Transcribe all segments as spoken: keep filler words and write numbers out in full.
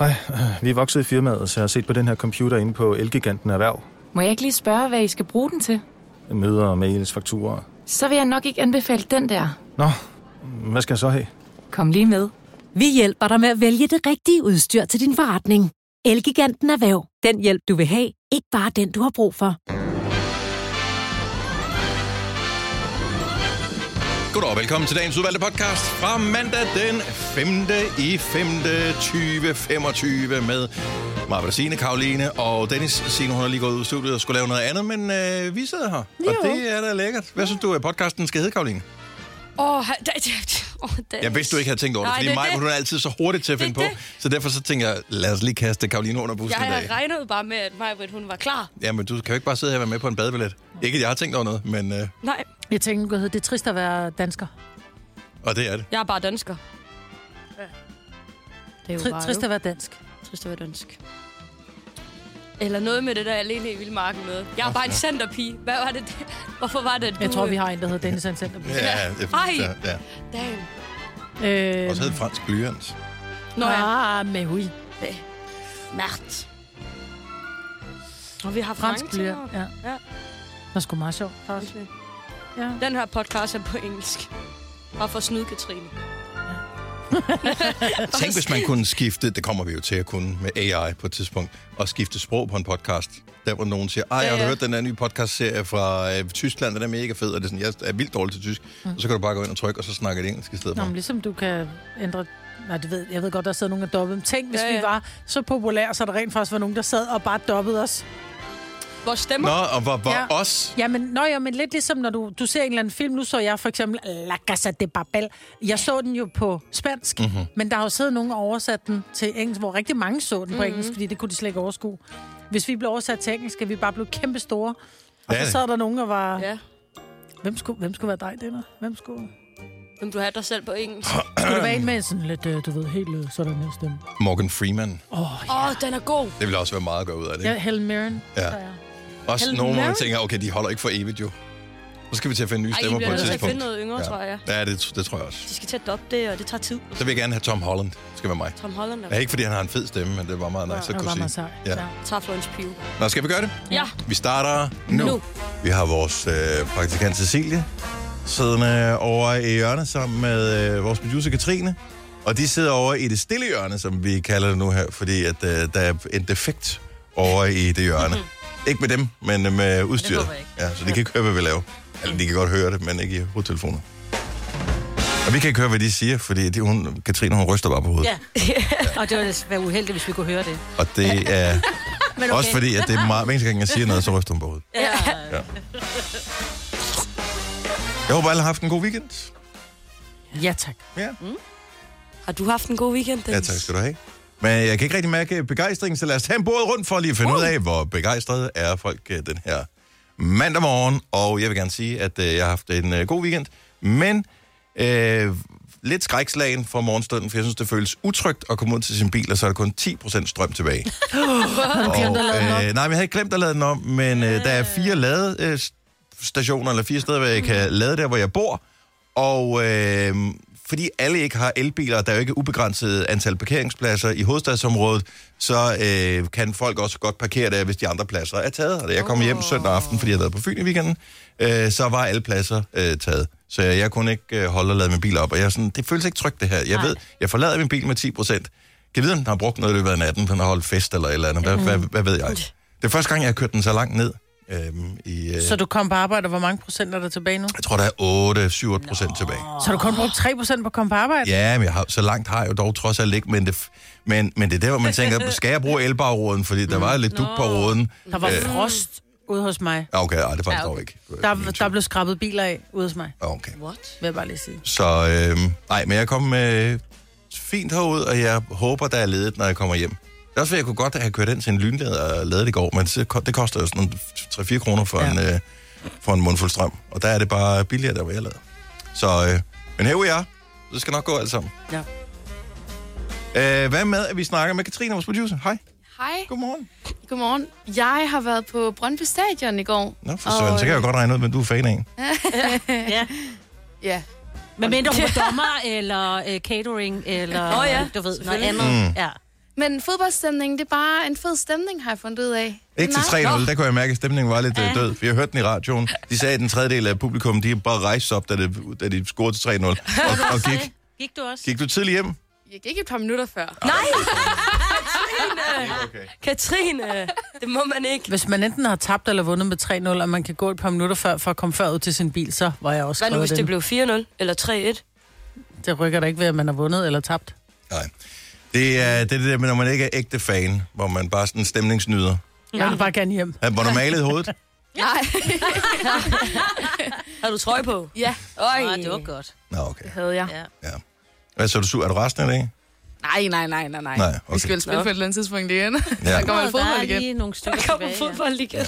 Hej, vi er vokset i firmaet, så jeg har set på den her computer inde på Elgiganten Erhverv. Må jeg ikke lige spørge, hvad I skal bruge den til? Møder, mails, fakturer. Så vil jeg nok ikke anbefale den der. Nå, hvad skal jeg så have? Kom lige med. Vi hjælper dig med at vælge det rigtige udstyr til din forretning. Elgiganten Erhverv. Den hjælp, du vil have. Ikke bare den, du har brug for. Goddag og velkommen til dagens udvalgte podcast fra mandag den femte i femte tyve femogtyve med Maja, Signe, Karoline og Dennis. Signe, hun har lige gået ud i studiet og skulle lave noget andet, men øh, vi sidder her, jo. Og det er da lækkert. Hvad synes du, at podcasten skal hedde, Karoline? Åh, oh, oh, jeg vidste, du ikke havde tænkt over det, fordi Maja, hun er altid så hurtigt til at finde på. Det. Så derfor så tænker jeg, lad os lige kaste Karoline under bussen i dag. Jeg regnede bare med, at Maja, hun var klar. Ja, men du kan jo ikke bare sidde her og være med på en badebillet. Ikke, at jeg har tænkt over noget, men... Øh... Nej. Jeg tænkte, det er trist at være dansker. Og det er det. Jeg er bare dansker. Ja. Det er jo Tri- bare trist at være dansk. Trist at være dansk. Eller noget med det der alene i Vildmarken noget. Jeg er oh, bare en ja. centerpige. Hvad var det? Hvorfor var det, du... Jeg tror, vi har en, der hedder Dennis en centerpige. Ja, det er Ej, ja. Damn. Øh... Og så hedder fransk blyant. Nå ja. Ah, mais oui. Mærkt. Og vi har fransk blyant, ja. ja. Det er sgu meget sjovt. Okay. Ja. Den her podcast er på engelsk. Bare for at snyde Katrine. Tænk, hvis man kunne skifte, det kommer vi jo til at kunne med A I på et tidspunkt, og skifte sprog på en podcast. Der hvor nogen siger, ej, jeg har ja, ja. hørt den der nye podcast-serie fra øh, Tyskland, den er mega fed, og det er sådan, jeg er vildt dårlig til tysk. Mm. Og så kan du bare gå ind og trykke, og så snakke det engelsk i stedet for. Nå, men ligesom du kan ændre... Nej, det ved, jeg ved godt, der sidder nogen, der dobbede. Tænk, hvis ja, ja. vi var så populære, så der rent faktisk var nogen, der sad og bare dobbede os. Vores stemmer? Nå, og hvor, hvor ja. os? Ja, men, nå, ja, men lidt ligesom, når du, du ser en eller anden film. Nu så jeg for eksempel La Casa de Papel. Jeg så den jo på spansk, mm-hmm. men der har jo siddet nogen og oversat den til engelsk, hvor rigtig mange så den på mm-hmm. engelsk, fordi det kunne de slet ikke overskue. Hvis vi blev oversat til engelsk, skal vi bare blive kæmpe store. Og ja, så sad der nogen, der var... Ja. Hvem skulle, hvem skulle være dig, Denner? Hvem skulle... Hvem du har dig selv på engelsk? Skulle du være en med sådan lidt, du ved, helt sådan her stemme? Morgan Freeman. Åh, oh, ja. oh, den er god. Det ville også være meget at gøre ud af det. Ja, Helen Mirren. Ja. Også Helen nogle, man tænker, okay, de holder ikke for evigt jo. Så skal vi til at finde nye stemmer på et tidspunkt. Ej, I bliver nødt til at finde noget yngre, ja. tror jeg. Ja, det, det tror jeg også. De skal til at doppe det, og det tager tid. Så vil jeg gerne have Tom Holland. Det skal være mig. Tom Holland? Ja, ikke fordi han har en fed stemme, men det var meget nice ja, at kunne sige. Ja. Ja. Tag Florence Pugh. Nå, skal vi gøre det? Ja. Vi starter nu. nu. Vi har vores øh, praktikant Cecilie siddende over i hjørnet sammen med øh, vores producer Katrine. Og de sidder over i det stille hjørne, som vi kalder det nu her, fordi at, øh, der er en defekt over i det hjørne. Ikke med dem, men med udstyret. Ja, så de kan ikke høre, hvad vi laver. Eller de kan godt høre det, men ikke i hovedtelefoner. Og vi kan ikke høre, hvad de siger, fordi de, hun, Katrine, hun ryster bare på hovedet. Ja, og det ville være uheldigt, hvis vi kunne høre det. Og det er okay. Også fordi, at det er meget... Hver eneste gang, jeg siger noget, så ryster hun på hovedet. Ja. Ja. Jeg håber, alle har haft en god weekend. Ja, tak. Ja. Mm. Har du haft en god weekend, Dennis? Ja, tak skal du have. Men jeg kan ikke rigtig mærke begejstringen, så lad os tage en båd rundt for at lige finde uh. ud af, hvor begejstrede er folk den her mandag morgen. Og jeg vil gerne sige, at øh, jeg har haft en øh, god weekend, men øh, lidt skrækslagen for morgenstunden, for jeg synes, det føles utrygt at komme ud til sin bil, og så er der kun ti procent strøm tilbage. og, øh, nej, men jeg havde ikke glemt at lade den om, men øh, der er fire ladestationer, eller fire steder, hvor jeg kan lade der, hvor jeg bor, og... Øh, fordi alle ikke har elbiler, og der er jo ikke ubegrænset antal parkeringspladser i hovedstadsområdet, så øh, kan folk også godt parkere der, hvis de andre pladser er taget. Og da jeg kom hjem søndag aften, fordi jeg havde været på Fyn i weekenden, øh, så var alle pladser øh, taget. Så jeg, jeg kunne ikke øh, holde og lade min bil op. Og jeg er sådan, det føles ikke trygt det her. Jeg Nej. ved, jeg forlader min bil med ti procent. Kan vide, om den har brugt noget i løbet af natten, den har holdt fest eller et eller andet. Hvad, mm. hvad, hvad ved jeg? Det er første gang, jeg har kørt den så langt ned. Øhm, i, øh... Så du kom på arbejde, og hvor mange procent er der tilbage nu? Jeg tror, der er otte syv procent tilbage. Så har du kun brugt tre procent på at komme på arbejde? Ja, men jeg har, så langt har jeg jo dog trods alt ikke, men det, men, men det er der, hvor man tænker, skal jeg bruge elbarråden? Fordi der var lidt duk på råden. Der var øh... frost ude hos mig. Okay, ej, det er faktisk dog ikke. Der, der blev skrabet biler af ude hos mig. Okay. What? Vil jeg bare lige sige. Så, øh, nej, men jeg kom øh, fint herud, og jeg håber, der er ledet, når jeg kommer hjem. Det er også, jeg kunne godt have kørt ind til en lynlader og lavet det i går, men det koster jo sådan tre fire kroner for, ja. en, øh, for en mundfuld strøm. Og der er det bare billigere, der hvor jeg lader. Så, øh, men her er det skal nok gå alt sammen. Ja. Øh, hvad med, at vi snakker med Katrine, vores producer? Hej. Hej. Godmorgen. Godmorgen. Jeg har været på Brøndby Stadion i går. Nå, for søren, så kan jeg jo godt regne ud, men du er fan af en. Ja. Ja. Men mindre hun var dommer, eller uh, catering, eller oh, ja. du ved, noget andet. Mm. Ja. Men fodboldstemningen, det er bare en fed stemning, har jeg fundet ud af. Ikke til tre nul, der kunne jeg mærke, at stemningen var lidt ja. død. Vi har hørt den i radioen. De sagde, at den tredje del af publikum, de bare rejste op, da, det, da de scorede til tre nul. Og, og gik. Gik du også? Gik du tidligt hjem? Jeg gik et par minutter før. Nej! Katrine! Okay. Katrine! Det må man ikke. Hvis man enten har tabt eller vundet med tre nul, og man kan gå et par minutter før, for at komme før ud til sin bil, så var jeg også. Hvad nu, hvis det blev fire nul eller tre et? Det rykker da ikke ved, at man har vundet eller tabt. Nej. Det er det, det, når man ikke er ægte fan, hvor man bare sådan stemningsnyder. Jeg vil bare gerne hjem. Var du malet i hovedet? Nej. Har du trøje på? Ja. Øj, det var godt. Nå, okay. Det havde jeg. Ja. Ja. Hvad så, er du sur? Er du resten af det, ikke? Nej, nej, nej, nej, nej. Nej, okay. Vi skal vel spille Nå. på et eller andet tidspunkt igen. Ja. Der kommer Nå, en fodbold der er igen. lige nogle stykker Der kommer tilbage, ja. fodbold igen.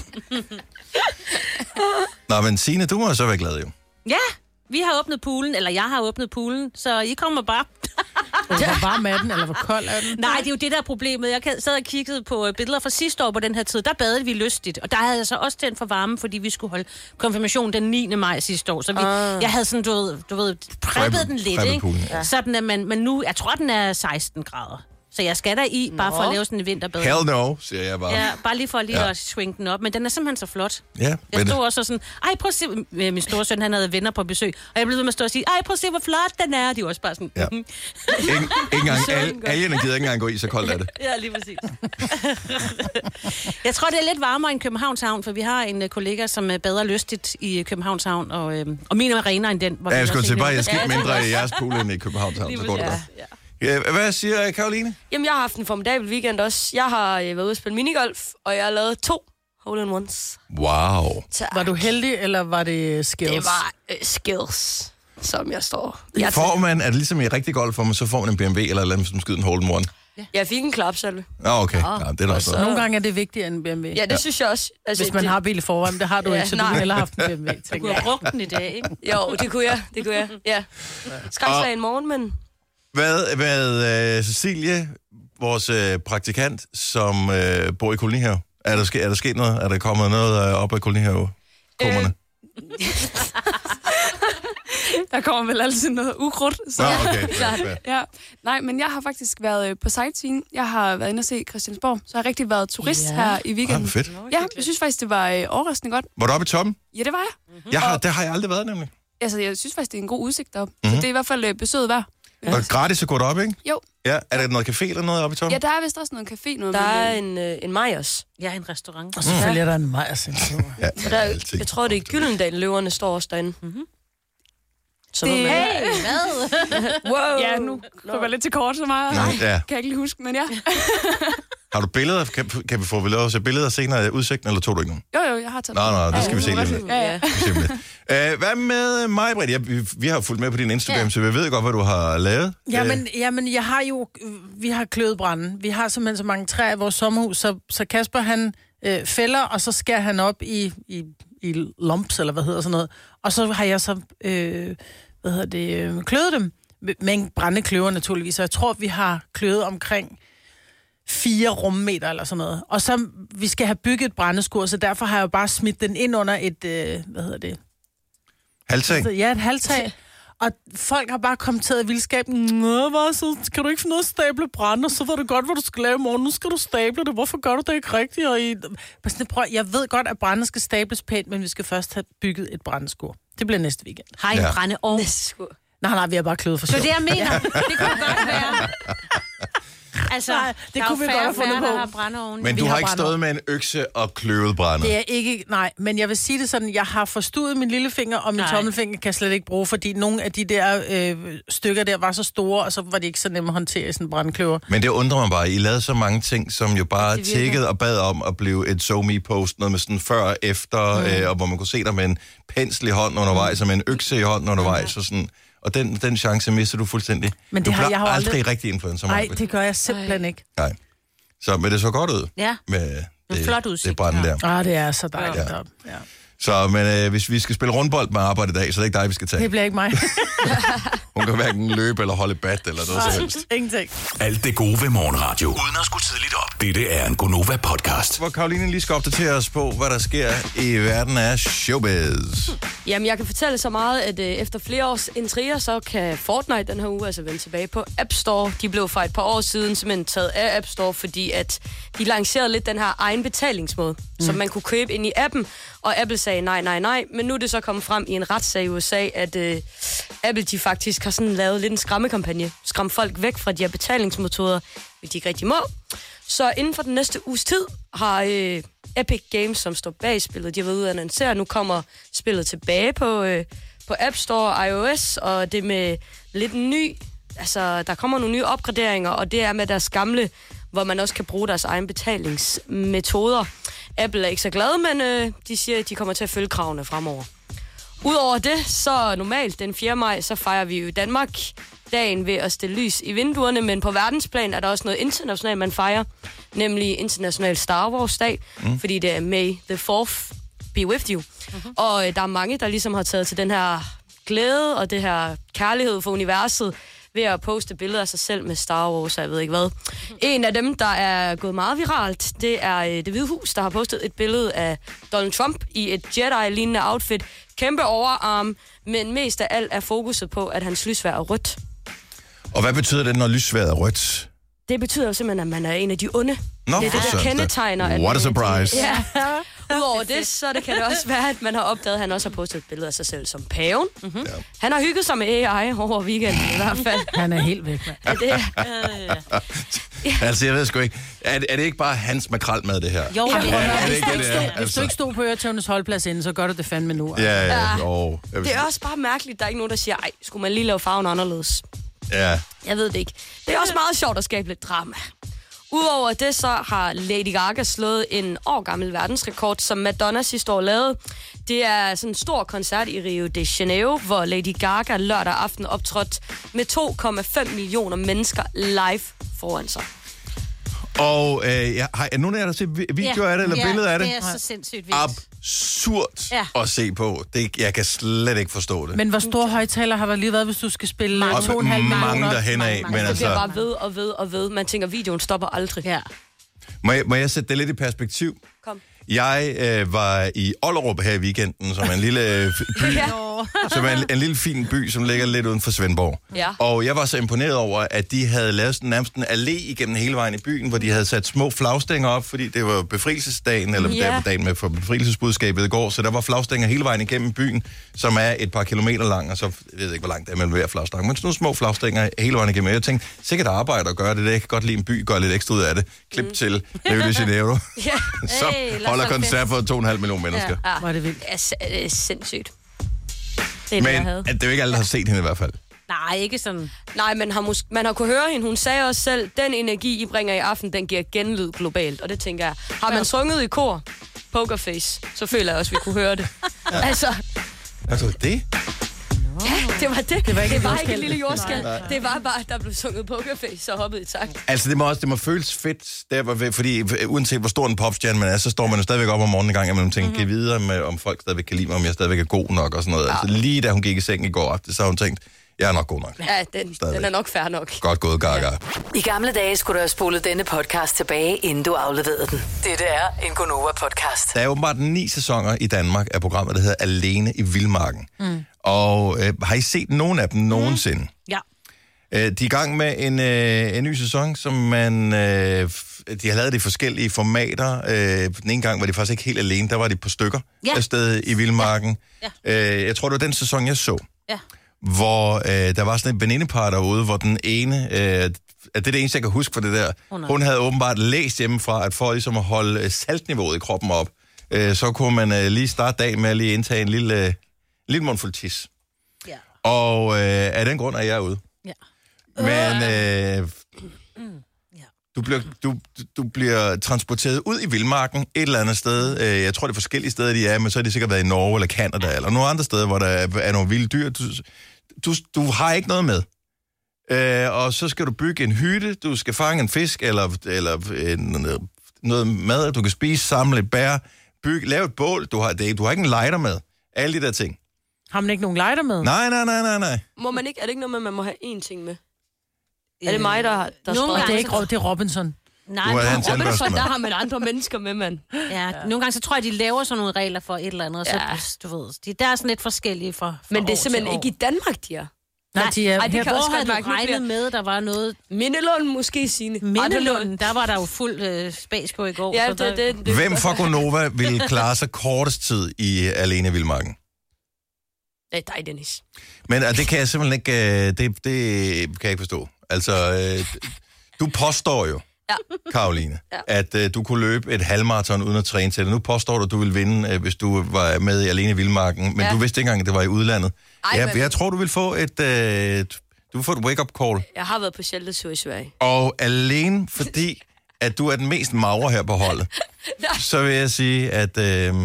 Nå, men Signe, du må så være glad, jo. Ja, vi har åbnet poolen, eller jeg har åbnet poolen, så I kommer bare. Hvor varm er den, eller hvor kold er den? Nej, det er jo det, der er problemet. Jeg sad og kiggede på billeder fra sidste år på den her tid. Der badede vi lystigt, og der havde jeg så også tændt for varme, fordi vi skulle holde konfirmation den niende maj sidste år. Så vi, Ah. jeg havde sådan, du ved, du ved preppet Preppet- den lidt, preppet ikke? poolen, ja. Sådan at man, men nu, jeg tror, den er seksten grader. Så jeg skal der i, bare for at lave sådan en vinterbad. Hell no, siger jeg bare. Ja, bare lige for lige Ja. at swinge den op. Men den er simpelthen så flot. Ja, Jeg men stod også og sådan, ej, prøv at se, min store søn, han havde venner på besøg, og jeg blev ved med at stå og sige, ej, prøv at se, hvor flot den er. De var også bare sådan, Ja. mhm. ikke, ikke engang, Søren al, godt. algerne gider ikke engang gå i, så koldt er det. Ja, lige præcis. Jeg tror, det er lidt varmere end Københavns Havn, for vi har en uh, kollega, som uh, bader lystigt i uh, Københavns Havn, og, uh, og min er renere end den. Hvor Ja, vi jeg skulle også til bare, egentlig- jeg skidt mindre i jeres pool end i Københavns Havn, så går det godt. Ja. Ja, hvad siger Karoline? Jamen, jeg har haft en formidabel weekend også. Jeg har øh, været ude og spille minigolf, og jeg har lavet to hole-in-ones. Wow. Så Var du heldig, eller var det skills? det var øh, skills, som jeg står. Jeg, Får man, er det ligesom i rigtig golf, hvor man så får man en B M W eller et eller andet, som skyder en hole-in-one? jeg fik en klapsalve. Nå, okay. Ja, det er da også noget. Nogle gange er det vigtigere end en B M W. Ja, det ja. synes jeg også. Altså, Hvis man det, har bil i forvejen, det har du Ja, ikke, så du nej. har hellere haft en B M W. Du tænker kunne jeg. have brugt den i dag, ikke? Jo, det kunne jeg. Det kunne jeg. Ja. Skrækslag en morgen, men... Hvad med uh, Cecilie, vores uh, praktikant, som uh, bor i kolonihave? Er der, ske, er der sket noget? Er der kommet noget uh, op af kolonihave-kummerne? Øh. Der kommer vel altid noget ukrudt. Så. Nå, okay. Fair, fair. Ja. Nej, men jeg har faktisk været øh, på sightseeing. Jeg har været inde og se Christiansborg, så jeg har rigtig været turist Ja. her i Ah, weekenden. fedt. Ja, jeg synes faktisk, det var øh, overraskende godt. Var du oppe i toppen? Ja, det var jeg. Jeg har, der har jeg aldrig været, nemlig. Altså, jeg synes faktisk, det er en god udsigt deroppe. Mhm. Mm-hmm. Så det er i hvert fald øh, besøget værd. Ja. Og gratis at gå derop, ikke? Jo. Ja, er der noget café eller noget oppe i toppen? Ja, der er vist også noget café. Noget Der med- er en, øh, en Majers. Ja, en restaurant. Og selvfølgelig er der en Majers. Ja, Og der, altid. jeg tror, det er Gyldendal, løverne står også derinde. Mm-hmm. Så Det- det... man... Hey, hvad? Wow. Ja, nu kryber jeg lidt til kort så meget. Nå, ja. Kan jeg ikke lige huske, men ja. Har du billeder? Kan, kan vi få vi lov at se billeder senere af udsigten, eller tog du ikke nogen? Jo, jo, jeg har taget Nå, nå, det skal vi se lige lidt. Ja, ja. Uh, hvad med mig, Britt? Ja, vi, vi har fulgt med på din Instagram, ja. Så vi ved godt, hvad du har lavet. Jamen, jamen, jeg har jo... Vi har kløvet branden. Vi har simpelthen så mange træer i vores sommerhus, så, så Kasper, han øh, fælder, og så skærer han op i, i, i lumps, eller hvad hedder sådan noget. Og så har jeg så, øh, hvad hedder det, øh, kløvet dem. Med brændekløver naturligvis, og jeg tror, vi har kløvet omkring fire rummeter eller sådan noget. Og så, vi skal have bygget et brændeskur, så derfor har jeg jo bare smidt den ind under et, øh, hvad hedder det? Halvtag? Ja, et halvtag. Og folk har bare kommenteret i vildskaben. Nå, hvad så? Kan du ikke finde noget at stable brænde? Og så ved du godt, hvad du skal lave i morgen. Nu skal du stable det. Hvorfor gør du det ikke rigtigt? Og I... Prøv, jeg ved godt, at brænde skal stables pænt, men vi skal først have bygget et brændeskur. Det bliver næste weekend. Har I en Ja. brændeovn? Nej, nej, vi har bare kløvet for Det er sjov. det, jeg mener. Det kunne godt være. Altså, Nej, det der kunne vi er jo godt færre have og fundet færre, på. der har brændeovn. Men Vi du har har ikke brændet. stået med en økse og kløvet brændet? Det er ikke, nej, men jeg vil sige det sådan, jeg har forstuet min lillefinger, og min Nej. tommelfinger kan jeg slet ikke bruge, fordi nogle af de der øh, stykker der var så store, og så var de ikke så nemme at håndtere i sådan en brandkløver. Men det undrer mig bare, I lavede så mange ting, som jo bare Det virker. tækkede og bad om at blive et SoMe-post, noget med sådan før og efter, mm. øh, og hvor man kunne se dig med en pensel i hånden undervejs, og med en økse i hånden undervejs, og sådan. Og den, den chance mister du fuldstændig. Men det du har bliver jeg har jo aldrig, aldrig- rigtig influencer. Nej, Maja. det gør jeg simpelthen ikke. Nej. Så, men det så godt ud Ja. med det, flot udsigt, det brænde ja. der. Ah, det er så dejligt Ja. ja. op. Ja. Så men, øh, hvis vi skal spille rundbold med arbejde i dag, så er det ikke dig, vi skal tage. Det bliver ikke mig. Hun kan hverken løbe eller holde bat eller noget som helst. Ingenting. Alt det gode ved morgenradio. Uden at skulle tidligt op. Dette er en Gonova-podcast. Hvor Karoline lige skal opdatere os på, hvad der sker i verden af showbiz. Jamen, jeg kan fortælle så meget, at øh, efter flere års intriger, så kan Fortnite den her uge altså vende tilbage på App Store. De blev for et par år siden simpelthen taget af App Store, fordi at de lancerede lidt den her egen betalingsmåde, mm. som man kunne købe ind i appen. Og Apple sagde nej, nej, nej. Men nu er det så kommet frem i en retssag i U S A, at øh, Apple de faktisk har sådan lavet lidt en skræmmekampagne. Skræmme folk væk fra de her betalingsmetoder, hvis de ikke rigtig må. Så inden for den næste uges tid har øh, Epic Games, som står bag spillet, de har været ude at annoncere, nu kommer spillet tilbage på, øh, på App Store og iOS, og det med lidt ny, altså der kommer nogle nye opgraderinger, og det er med deres gamle, hvor man også kan bruge deres egen betalingsmetoder. Apple er ikke så glade, men øh, de siger, at de kommer til at følge kravene fremover. Udover det, så normalt den fjerde maj, så fejrer vi jo i Danmark dagen ved at stille lys i vinduerne, men på verdensplan er der også noget internationalt, man fejrer, nemlig International Star Wars dag, mm. fordi det er May the fourth be with you. Mm-hmm. Og øh, der er mange, der ligesom har taget til den her glæde og det her kærlighed for universet ved at poste billeder af sig selv med Star Wars, og jeg ved ikke hvad. En af dem, der er gået meget viralt, det er øh, Det Hvide Hus, der har postet et billede af Donald Trump i et Jedi-lignende outfit. Kæmpe overarm, men mest af alt er fokuset på, at hans lysvær er rødt. Og hvad betyder det, når lysværet er rødt? Det betyder jo simpelthen, at man er en af de onde. Nå, det er det, der kendetegner. At what a surprise. Ja. Udover det, så det kan det også være, at man har opdaget, at han også har postet et billede af sig selv som paven. Mm-hmm. Ja. Han har hygget sig med A I over weekenden i hvert fald. Han er helt væk, mand. Ja, det er, ja. Altså, jeg ved sgu ikke. Er det, er det ikke bare hans makrelmad, det her? Jo, ja, det er, er det ikke det. Altså? Hvis du ikke stod på Øretøvnes holdplads inden, så gør du det fandme nu. Ja, ja, ja. Jo. Det er også bare mærkeligt, der er ikke nogen, der siger, ej, skulle man lige lave farven anderledes? Ja. Jeg ved det ikke. Det er også meget sjovt at skabe lidt drama. Udover det, så har Lady Gaga slået en år gammel verdensrekord, som Madonna sidste år lavede. Det er sådan en stor koncert i Rio de Janeiro, hvor Lady Gaga lørdag aften optrådte med to komma fem millioner mennesker live foran sig. Og øh, ja, har nogen af jer, der set videoer ja, af det, eller ja, billeder af det? det er så sindssygt vildt. Absurd ja. at se på. Det, jeg kan slet ikke forstå det. Men hvor store højtaler har der lige været, hvis du skal spille mange, to og en halv millioner? Mange derhen af. Men det altså, bliver bare ved og ved og ved. Man tænker, videoen stopper aldrig. Ja. Må jeg, må jeg sætte det lidt i perspektiv? Kom. Jeg øh, var i Ollerup her i weekenden, som er en lille øh, by, ja. som er en, en lille fin by, som ligger lidt uden for Svendborg. Ja. Og jeg var så imponeret over, at de havde lavet sådan, nærmest en allé igennem hele vejen i byen, hvor de havde sat små flagstænger op, fordi det var befrielsesdagen, eller ja. der på dagen med for befrielsesbudskabet i går, så der var flagstænger hele vejen igennem byen, som er et par kilometer lang, og så jeg ved ikke, hvor langt det er mellem hver flagstang, men sådan nogle små flagstænger hele vejen igennem. Jeg tænkte, sikkert arbejde at gøre det, jeg kan godt lide en by, gør lidt ekstra ud af det. Klip mm. til Rio de Janeiro, ja. så hey, holder koncert for to og en halv million mennesker. Ja. Hvor er det vildt. Det er sindssygt. Det er men det, jeg havde. det er jo ikke alle, der har set hende i hvert fald. Nej, ikke sådan. Nej, men har mus- man har kunne høre hende. Hun sagde også selv, den energi, I bringer i aften, den giver genlyd globalt. Og det tænker jeg. Har man sunget i kor, Pokerface, så føler jeg også, vi kunne høre det. Ja. Altså. Altså, det? Ja, det var det. Det var ikke, det et, var ikke et lille jordskæld. Det var bare, at der blev sunget Pokerface og hoppet i takt. Altså, det må også det må føles fedt, der, hvor, fordi uanset hvor stor en popstjerne man er, så står man jo stadigvæk op om morgenen en gang, og man tænker, mm-hmm. giv videre med, om folk stadigvæk kan lide mig, om jeg stadigvæk er god nok og sådan noget. Ja. Altså, lige da hun gik i seng i går aften, så har hun tænkt, jeg er nok god nok. Ja, den, den er nok fair nok. Godt gået, Gaga. Ja. I gamle dage skulle du have spolet denne podcast tilbage, inden du afleverede den. Dette er en Gonova-podcast. Der er åbenbart ni sæsoner i Danmark af programmet, der hedder Alene i Vildmarken. Mm. Og øh, har I set nogen af dem nogensinde? Mm. Ja. Øh, de er i gang med en, øh, en ny sæson, som man... Øh, de har lavet det i forskellige formater. Øh, den ene gang var de faktisk ikke helt alene, der var de på stykker ja. afsted i Vildmarken. Ja. Ja. Øh, jeg tror, det var den sæson, jeg så. Ja. Hvor øh, der var sådan et venindepar derude, hvor den ene... Øh, det er det eneste, jeg kan huske for det der. Oh, hun havde åbenbart læst hjemmefra, at for ligesom at holde saltniveauet i kroppen op, øh, så kunne man øh, lige starte dagen med at lige indtage en lille, øh, lille mundfuld tis. Ja. Og øh, af den grund er jeg ude. Ja. Men øh, du, bliver, du, du bliver transporteret ud i vildmarken et eller andet sted. Øh, jeg tror, det er forskellige steder, de er, men så har de sikkert været i Norge eller Canada, eller nogle andre steder, hvor der er, er nogle vilde dyr. Du, du, du har ikke noget med. Øh, og så skal du bygge en hytte, du skal fange en fisk, eller, eller en, noget mad, du kan spise, samle et bær, byg, lav et bål. Du har, det, du har ikke en lighter med. Alle de der ting. Har man ikke nogen lighter med? Nej, nej, nej, nej, nej. Må man ikke, er det ikke noget med, at man må have én ting med? Er det mig, der, der Nogle står? gange, det er ikke det er Robinson. Nej, Du er men hans Robinson, Robinson, tandbørste der med. har man andre mennesker med, mand. Ja, nogle gange så tror jeg, de laver sådan nogle regler for et eller andet, og så, Ja. du ved, de, der er sådan lidt forskellige fra, fra Men det er år simpelthen til ikke i Danmark, de er. Nej, de er... Ej, det her- kan Hvor også havde godt du mærke, nu regnet bliver- med, der var noget... Mindelund måske, Signe. Mindelunden, der var der jo fuld øh, spas på i går. Ja, så det, der, det, det. Hvem fra Gonova vil klare sig kortest tid i Alene i Vildmarken? Det er dig, Dennis. Men uh, det kan jeg simpelthen ikke, uh, det, det kan jeg ikke forstå. Altså, uh, du påstår jo, Ja. Karoline, Ja. at uh, du kunne løbe et halvmarathon uden at træne til det. Nu påstår du, at du ville vinde, uh, hvis du var med i Alene i Vildmarken, men Ja. du vidste ikke engang, at det var i udlandet. Ej, jeg, men- jeg tror, du vil få et, uh, du vil få et wake-up call. Jeg har været på sheltertur i Sverige. Og alene fordi, at du er den mest magre her på holdet, så vil jeg sige, at uh,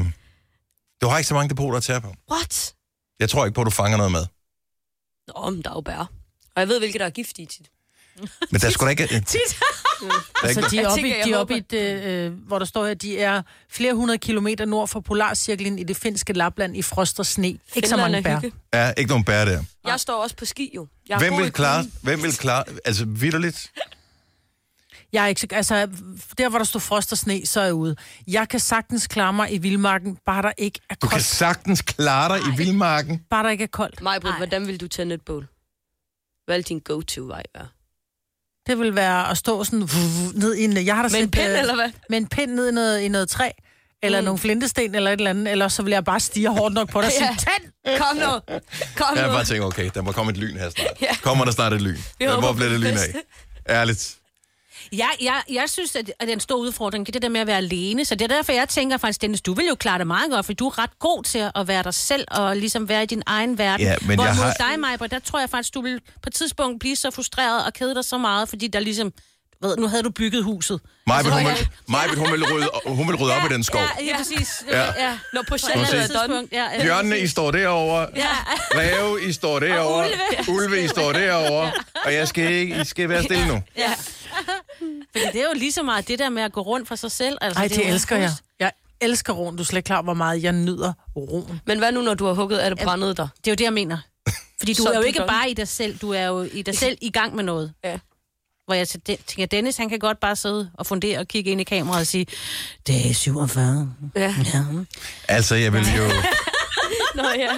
du har ikke så mange depoter at tage på. What? Jeg tror ikke på, at du fanger noget med. Nå, men der er jo bær. Og jeg ved, hvilket der er giftige tit. Men der skulle da ikke... Der er Altså, ikke de er Jeg oppe, tænker, i, jeg de er oppe i håber- et, øh, hvor der står her, de er flere hundrede kilometer nord for Polarcirklen i det finske Lapland i frost og sne. Ikke så Finland mange er bær. hygge. Ja, ikke nogen bær der. Jeg står også på ski, jo. Jeg er Hvem god i vil klare... kulden. Hvem vil klare... Altså, vitterligt. Jeg er ikke så, altså, der hvor der står frost og sne, så er jeg ude. Jeg kan sagtens klare mig i vildmarken, bare der ikke er Du kan koldt. sagtens klare dig i vildmarken. Bare der ikke er koldt. Majbrit, hvordan vil du tænde et bål? Hvad er din go-to-vej være? Det vil være at stå sådan vuh, vuh, ned i en... Jeg har da Med en set, pind, øh, eller hvad? Med en pind ned i noget, i noget træ. Eller mm. nogle flintesten, eller et eller andet. Eller så vil jeg bare stige hårdt nok på dig og sige, Ja. tænd! Kom nu! Kom Jeg nu! har bare tænkt, okay, der må komme et lyn her snart. Ja. Kommer der snart et lyn? Vi Hvor håber bliver det på lyn det af? bedste. Ærligt. Jeg, jeg, jeg synes, at det er en stor udfordring, det der med at være alene. Så det er derfor, jeg tænker faktisk, Dennis, du vil jo klare det meget godt, for du er ret god til at være dig selv og ligesom være i din egen verden. Ja, men jeg Hvorimod har- dig, Majbert, der tror jeg faktisk, du vil på et tidspunkt blive så frustreret og kede dig så meget, fordi der ligesom, ved, nu havde du bygget huset. Majbet, hun, vil, Majbet, hun, vil rydde, hun vil rydde op i den skov. Ja, ja, præcis. Ja. Ja. Når På et projektet er tidspunkt, done. ja, ja. Bjørnene, I står derovre. Ja. Ræve, I står derovre. ulve. Ulve, I står derovre. Og jeg skal ikke, I skal være stille nu. Ja. Fordi det er jo lige så meget det der med at gå rundt for sig selv. Altså, Ej, det det er jo elsker jeg. fuldst- Jeg elsker roen. Du er slet ikke klar, hvor meget jeg nyder roen. Men hvad nu, når du har hugget, er det brændet dig? Det er jo det, jeg mener. Fordi du Så er jo du ikke gør- bare i dig selv, du er jo i dig selv i gang med noget. Ja. Hvor jeg tæ- tænker, Dennis, han kan godt bare sidde og fundere og kigge ind i kameraet og sige, det er syvogfyrre. Ja. Ja. Altså, jeg vil jo... Nå ja.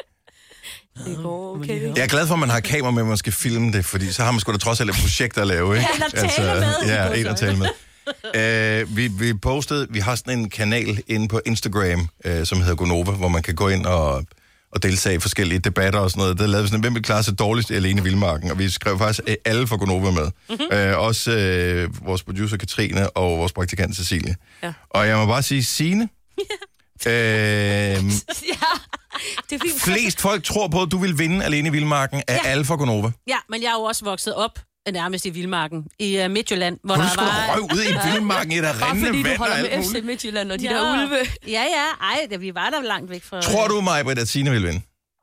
Det går okay. Jeg er glad for, at man har kamera med, at man skal filme det, fordi så har man sgu da trods alt et projekt at lave, ikke? Ja, eller tale med. Ja, en at tale med. uh, vi, vi postede, vi har sådan en kanal inde på Instagram, uh, som hedder Gonova, hvor man kan gå ind og, og deltage i forskellige debatter og sådan noget. Der lavede vi sådan, hvem vil klare sig dårligst i Alene i Vildmarken? Og vi skrev faktisk uh, alle fra Gonova med. Mm-hmm. Uh, også uh, vores producer Katrine og vores praktikant Cecilie. Ja. Og jeg må bare sige, Signe... Uh, Ja, det er fint. flest folk tror på, at du vil vinde Alene i Vildmarken af Ja. alle fra Gonova. ja, men jeg er jo også vokset op nærmest i Vildmarken, i uh, Midtjylland, hvor Hun der skulle var... røv ud i en vildmarken i der Bare rindende fordi du vand og holder alt med F C muligt. Midtjylland og de Ja. der ulve. Ja, ja, ej, det, vi var der langt væk fra... Tror du, Majbrit, at Signe vil vinde?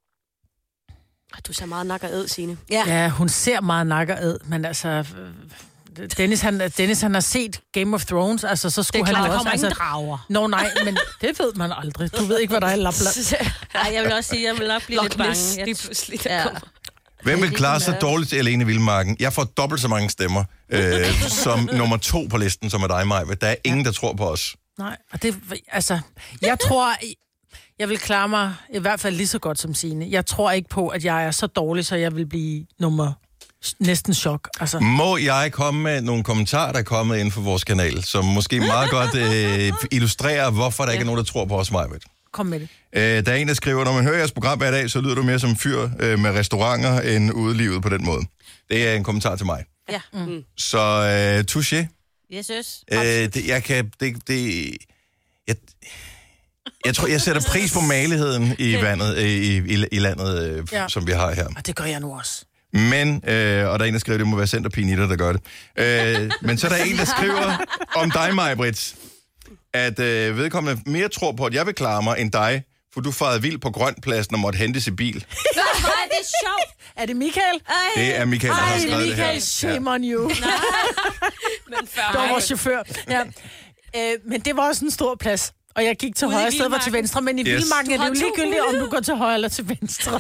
Du ser meget nak og æd, Signe. Ja. Ja, hun ser meget nakker ad, men altså... øh, Dennis han, Dennis, han har set Game of Thrones, altså så skulle Det er han klart, jo der også... kommer ingen Altså, drager. Nå nej, men det ved man aldrig. Du ved ikke, hvad der er i Lapland. Nej, jeg vil også sige, jeg vil nok blive lidt Loch Ness, bange. Jeg- lige pludselig, der Ja. kommer. Hvem vil det klare kan sig være. dårligt i Alene i Vildmarken? Jeg får dobbelt så mange stemmer øh, som nummer to på listen, som er dig, Majbrit. Der er ingen, der tror på os. Nej, og det... Altså, jeg tror... Jeg vil klare mig i hvert fald lige så godt som Signe. Jeg tror ikke på, at jeg er så dårlig, så jeg vil blive nummer... Næsten chok, altså. Må jeg komme med nogle kommentarer, der er kommet ind for vores kanal, som måske meget godt øh, illustrerer, hvorfor der ikke er nogen, der tror på os, Majbrit? Kom med det. Øh, der er en, der skriver, når man hører jeres program hver dag, så lyder du mere som en fyr øh, med restauranter end udelivet på den måde. Det er en kommentar til mig. Ja. Mm. Så øh, touché. Jeg synes. Øh, det, jeg kan... Det, det, jeg, jeg tror, jeg sætter pris på maligheden i vandet, øh, i, i, i landet, øh, Ja. ja. som vi har her. Og det gør jeg nu også. Men, øh, og der er en, der skriver, det må være centerpine i dig, der gør det. Øh, men så er der en, der skriver om dig, Majbrit, at øh, vedkommende mere tror på, at jeg vil klare mig end dig, for du farede vild på Grønpladsen og måtte hentes i bil. Nej, det er sjovt. Er det Michael? Det er Michael, der har Ej, skrevet det her. Michael, shame on you. Men før Det var vores chauffør. Ja. Øh, men det var også en stor plads. Og jeg gik til Ude i højre i stedet for til vildmarken. venstre, men i Yes. vildmarken er Du det jo har to ligegyldigt, om du går til højre eller til venstre.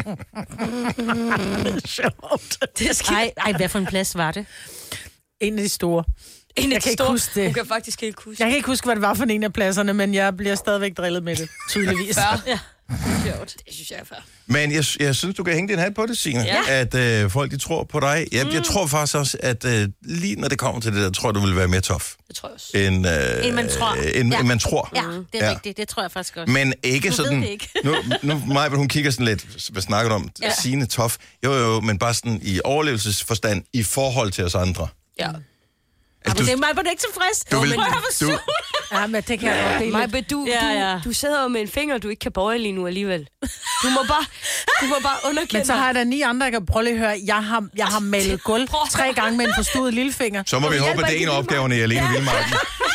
Det er sjovt. Det er skidt. Ej, ej, hvad for en plads var det? En af de store. En af Jeg de kan ikke store. huske det. Hun kan faktisk ikke huske. Jeg kan ikke huske, hvad det var for en af pladserne, men jeg bliver stadigvæk drillet med det, tydeligvis. Ja. Sjovt. Det synes jeg er fair. Men jeg, jeg synes, du kan hænge din hat på det, Signe. Ja. At øh, folk, de tror på dig. Jeg, mm. jeg tror faktisk også, at øh, lige når det kommer til det der, tror jeg, du vil være mere tough. Det tror jeg også. End, øh, End man tror. End, Ja. end man tror. Ja, det er Ja. ja. rigtigt. Det tror jeg faktisk også. Men ikke Du ved sådan... det ikke. nu, nu Maja, hun kigger sådan lidt, hvad snakker du om? Ja. Ja. Signe tough. Jo, jo, men bare sådan i overlevelsesforstand i forhold til os andre. Ja. Altså, Men det er mig, men ikke tilfreds. du vil, Prøv at være du, sur. Ja, men det kan jeg godt dele. Maja, du, Ja, du, ja. du sidder jo med en finger, du ikke kan bøje lige nu alligevel. Du må bare, du må bare underkende Men så har jeg da ni andre, jeg kan prøve lige at høre. Jeg har, jeg har malet gulv Prøv at tre gange med en forstuet lillefinger. så må vi Og håbe, hjælper at det er ikke en af lige opgaverne i Alene Vildmarken.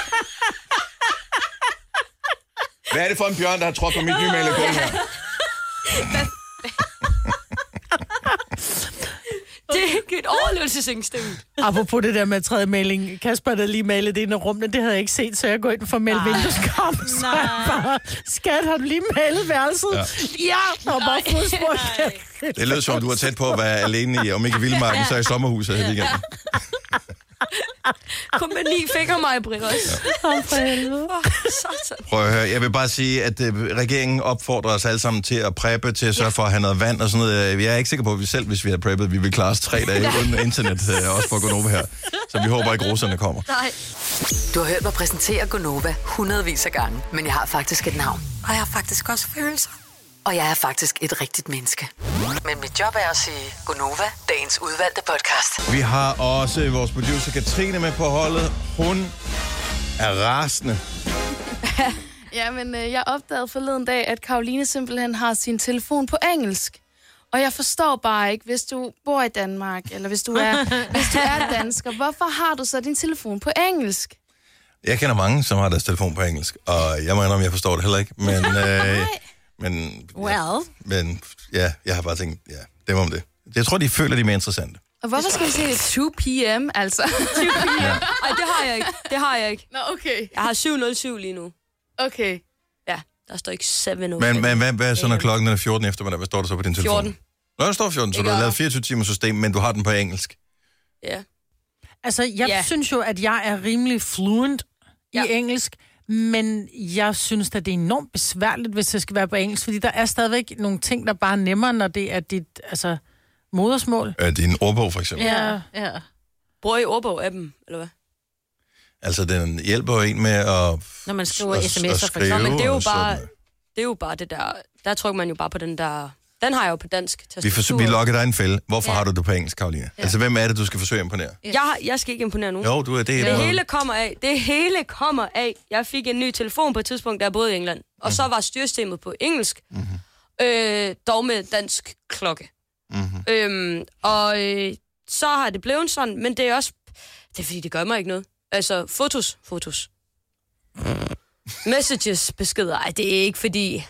Hvad er det for en bjørn, der har trådt på mit nymalede gulv her? Det er ikke et overlevelsesinstinkt. Apropos det der med tredje maling. Kasper, der lige malede det ind i rummene, det havde jeg ikke set, så jeg går ind for at male vindueskarmen. Så jeg bare, skat, har du lige malet værelset? Ja. Ja, der var bare fodspor. Det lød som, du var tæt på at være alene i, om ikke i Vildmarken, så i sommerhuset her i weekenden. Kun med ni fingre, mig, Britt, også. Åh, for helvede. Åh, satan. Prøv at høre, jeg vil bare sige, at øh, regeringen opfordrer os alle sammen til at preppe, til at sørge for at have noget vand og sådan noget. Jeg er ikke sikker på, at vi selv, hvis vi har preppet, vi vil klare os tre dage uden internet, øh, også for at gå over her. Så vi håber ikke, russerne kommer. Nej. Du har hørt mig præsentere Gonova hundredvis af gange, men jeg har faktisk et navn. Og jeg har faktisk også følelser. Og jeg er faktisk et rigtigt menneske. Men mit job er at sige Gonova, dagens udvalgte podcast. Vi har også vores producer Katrine med på holdet. Hun er rasende. Ja, men øh, jeg opdagede forleden dag, at Karoline simpelthen har sin telefon på engelsk. Og jeg forstår bare ikke, hvis du bor i Danmark, eller hvis du er, hvis du er dansker, hvorfor har du så din telefon på engelsk? Jeg kender mange, som har deres telefon på engelsk, og jeg må indrømme, jeg forstår det heller ikke. Men, øh, men, Well. ja, men ja, jeg har bare tænkt, ja, det var om det. Jeg tror, de føler, de er mere interessante. Og hvorfor skal vi se to p.m., altså? syv p.m. Ej, det har jeg ikke. Det har jeg ikke. Nå, okay. Jeg har syv nul syv lige nu. Okay. Ja, der står ikke syv nul syv. Men, men hvad, hvad er så, når klokken er fjorten eftermiddag? Hvad står der så på din telefon? fjorten. Nå, der står fjorten, så Ikke du har op. lavet fireogtyve timers system, men du har den på engelsk. Ja. Altså, jeg Ja. synes jo, at jeg er rimelig fluent Ja. i engelsk, men jeg synes, at det er enormt besværligt, hvis det skal være på engelsk, fordi der er stadigvæk nogle ting, der bare er nemmere, når det er dit altså, modersmål. Øh, din ordbog, for eksempel. Ja. Ja. Bruger I ordbog-appen, eller hvad? Altså, den hjælper jo en med at, Når man skriver at, sms'er at for skrive. eksempel. Men det er jo og sådan. bare, det er jo bare det der, der trykker man jo bare på den der, den har jeg jo på dansk. Vi, forsøger, vi lokker dig en fælde. Hvorfor Ja. har du det på engelsk, Karoline? Ja. Altså, hvem er det, du skal forsøge at imponere? Jeg, har- jeg skal ikke imponere nu. Jo, du er det. Det er noget- hele kommer af, det hele kommer af, jeg fik en ny telefon på et tidspunkt, da jeg boede i England. Og Mhm. så var styresystemet på engelsk, mm-hmm. øh, dog med dansk klokke. Mm-hmm. Øhm, og øh, så har det blevet sådan, men det er også, det er fordi, det gør mig ikke noget. Altså, fotos, fotos. Messages, beskeder, ej, det er ikke fordi...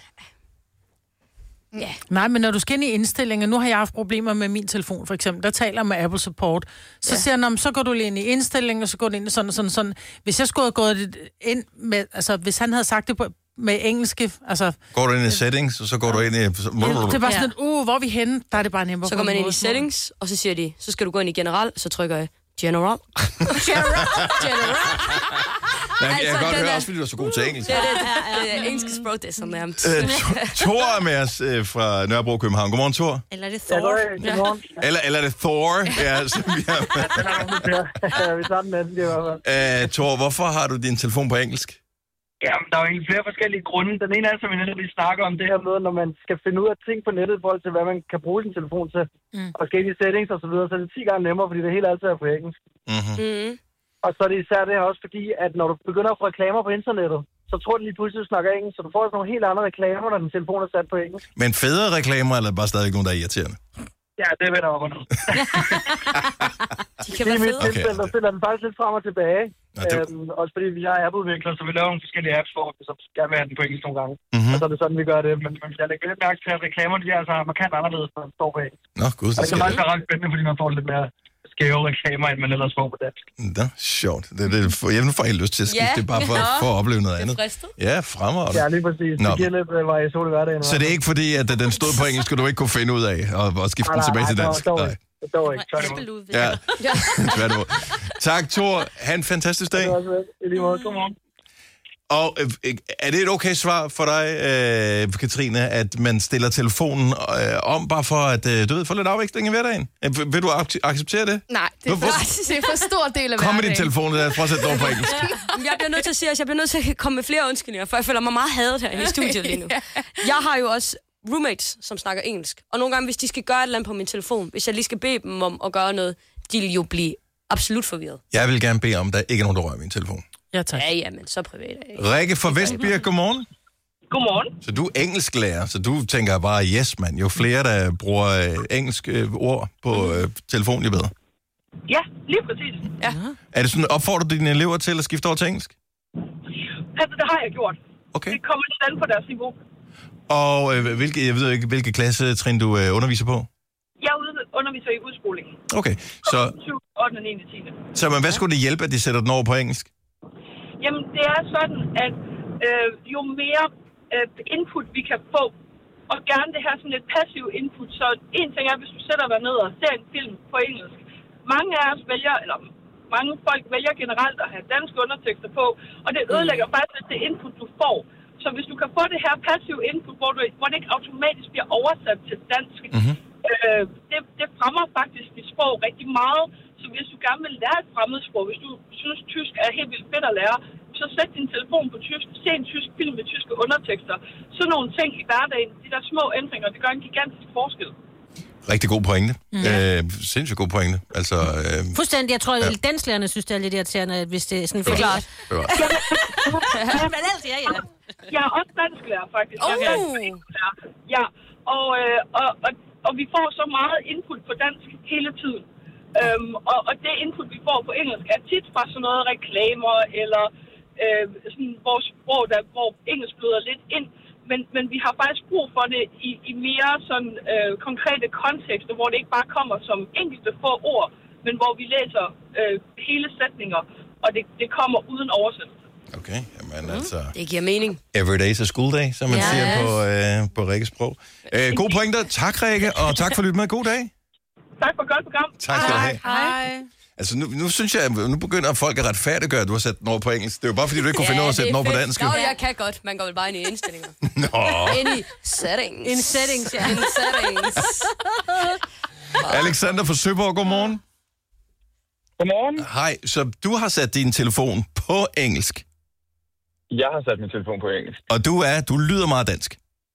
Ja. Nej, men når du skal ind i indstillinger, nu har jeg haft problemer med min telefon, for eksempel, der taler jeg med Apple Support, så Ja. siger han, så går du lige ind i indstillinger, så går du ind i sådan og sådan, sådan. Hvis jeg skulle have gået ind med, altså hvis han havde sagt det på, med engelske, altså... Går du ind i settings, og så går du ind i... Det er bare sådan, uh, hvor er vi henne? Der er det bare nemmere. Så på går man en ind i måde. settings, og så siger de, så skal du gå ind i general, så trykker jeg general. general, general. Jeg, jeg Altså, kan godt den høre er- også, fordi du er så god til engelsk. Det er det, det er engelske sprog, det er sådan nærmest. Øh, Thor er med os øh, fra Nørrebro, København. Godmorgen, Thor. Eller er det Thor? Ja, Eller, eller er det Thor? Ja, som vi har... ja, vi starter med den, det er i hvert fald. Øh, Thor, hvorfor har du din telefon på engelsk? Jamen, der er jo egentlig flere forskellige grunde. Den ene er, som vi netop lige snakker om det her med, når man skal finde ud af ting på nettet i forhold til, hvad man kan bruge sin telefon til. Mm. Og skal ind i settings og så videre, så er det ti gange nemmere, fordi det hele altid er på engelsk. Mm-hmm. Mm. Og så er det især det her også fordi, at når du begynder at få reklamer på internettet, så tror den lige pludselig, at du snakker engelsk, så du får sådan nogle helt andre reklamer, når din telefon er sat på engelsk. Men federe reklamer, eller bare stadig nogen, der er irriterende? Ja, det vender op og ned. De kan I være mit fede. Okay. tilfælde, der stiller den faktisk lidt frem og tilbage. Nå, det- Øhm, også fordi vi er appudviklere, så vi laver nogle forskellige apps for, så gerne vil have den på engelsk nogle gange. Mhm. Og så er det sådan, vi gør det. Men, men jeg lægger lidt mærke til, at reklamerne de er altså markant anderledes, når den står på engelsk. Nå, gud, Og det det kan skal faktisk være ret spændende, fordi man får lidt mere skæve reklamer, end man ellers får på dansk. Nå, sjovt. Det, det, jeg nu får helt lyst til at skifte Ja. det, bare for, for at opleve noget andet. fristet. Ja, fremragende. Ja, lige præcis. Nå. Det giver lidt uh, variation i hverdagen. Så det er ikke fordi, at den stod på engelsk, og du ikke kunne finde ud af at, at skifte den tilbage til dansk? Nej, nej, det står ikke. Tværtimod. Ja, tværtimod. Tak, Thor. Ha' en fantastisk dag. I lige måde. Godmorgen. Og øh, er det et okay svar for dig, øh, Katrine, at man stiller telefonen øh, om, bare for at øh, du ved, få lidt afveksling i hverdagen? Øh, Vil du ac- acceptere det? Nej, det er, for, det er for stor del af Kom med din hverdagen. telefon, der prøv at sætte den over på engelsk. Jeg bliver nødt til at sige, at jeg bliver nødt til at komme med flere undskyldninger, for jeg føler mig meget hadet her i studiet lige nu. Jeg har jo også roommates, som snakker engelsk. Og nogle gange, hvis de skal gøre et eller andet på min telefon, hvis jeg lige skal bede dem om at gøre noget, de vil jo blive absolut forvirret. Jeg vil gerne bede om, at der ikke er nogen, der rører min telefon. Ja, tak. Ja, ja, men så privat er jeg. Rikke fra Vestbjerg, godmorgen. Godmorgen. Så du er engelsklærer, så du tænker bare, yes mand, jo flere, der bruger øh, engelsk øh, ord på øh, telefonen, jo bedre. Ja, lige præcis. Ja. Er det sådan, opfordrer du dine elever til at skifte over til engelsk? Altså, det har jeg gjort. Okay. Det kommer lidt an på deres niveau. Og øh, hvilke, jeg ved ikke, hvilke klassetrin du øh, underviser på? Jeg ude- underviser i udskoling. Okay, så, ottende og niende tiende så men, hvad skulle det hjælpe, at de sætter den over på engelsk? Jamen, det er sådan, at øh, jo mere øh, input vi kan få, og gerne det her sådan et passiv input, så en ting er, hvis du sætter dig ned og ser en film på engelsk. Mange af os vælger, eller mange folk vælger generelt at have danske undertekster på, og det ødelægger faktisk det input, du får. Så hvis du kan få det her passive input, hvor, du, hvor det ikke automatisk bliver oversat til dansk, mm-hmm. øh, det, det fremmer faktisk dit sprog rigtig meget. Så hvis du gerne vil lære et fremmedsprog, hvis du synes, tysk er helt vildt fedt at lære, så sæt din telefon på tysk, se en tysk film med tyske undertekster. Sådan nogle ting i hverdagen, de der små ændringer, det gør en gigantisk forskel. Rigtig god pointe. Mm. Øh, sindssygt god pointe. Altså, øh, Fuldstændig. Jeg tror, at ja. danslærerne synes, det er lidt irriterende, hvis det er sådan Bevares. forklaret. Bevares. Men alt, ja, ja. Jeg er også dansklærer, faktisk. Oh. Jeg er dansklærer. Ja, og, øh, og, og, og vi får så meget input på dansk hele tiden. Øhm, og, og det input, vi får på engelsk, er tit fra sådan noget reklamer, eller øh, sådan vores sprog, der, hvor engelsk bløder lidt ind. Men, men vi har faktisk brug for det i, i mere sådan øh, konkrete kontekster, hvor det ikke bare kommer som enkelte få ord, men hvor vi læser øh, hele sætninger, og det, det kommer uden oversættelse. Okay, jamen mm. altså... Det giver mening. Every day is a school day, som man Ja. siger på, øh, på Rikkes sprog. Øh, gode pointer. Tak, Rikke, og tak for at lytte med. God dag. Tak for et godt program. Tak skal du have. Hej. Altså, nu, nu synes jeg, nu begynder folk at retfærdiggøre, at du har sat den over på engelsk. Det er jo bare, fordi du ikke kunne finde ud af at sætte den over på dansk. Nå, jeg kan godt. Man går vel bare ind i indstillinger. Nå. Ind i settings. En settings, ja. In settings. Alexander fra Søborg, godmorgen. Godmorgen. Hej, så du har sat din telefon på engelsk, Jeg har sat min telefon på engelsk. og du er, du lyder meget dansk.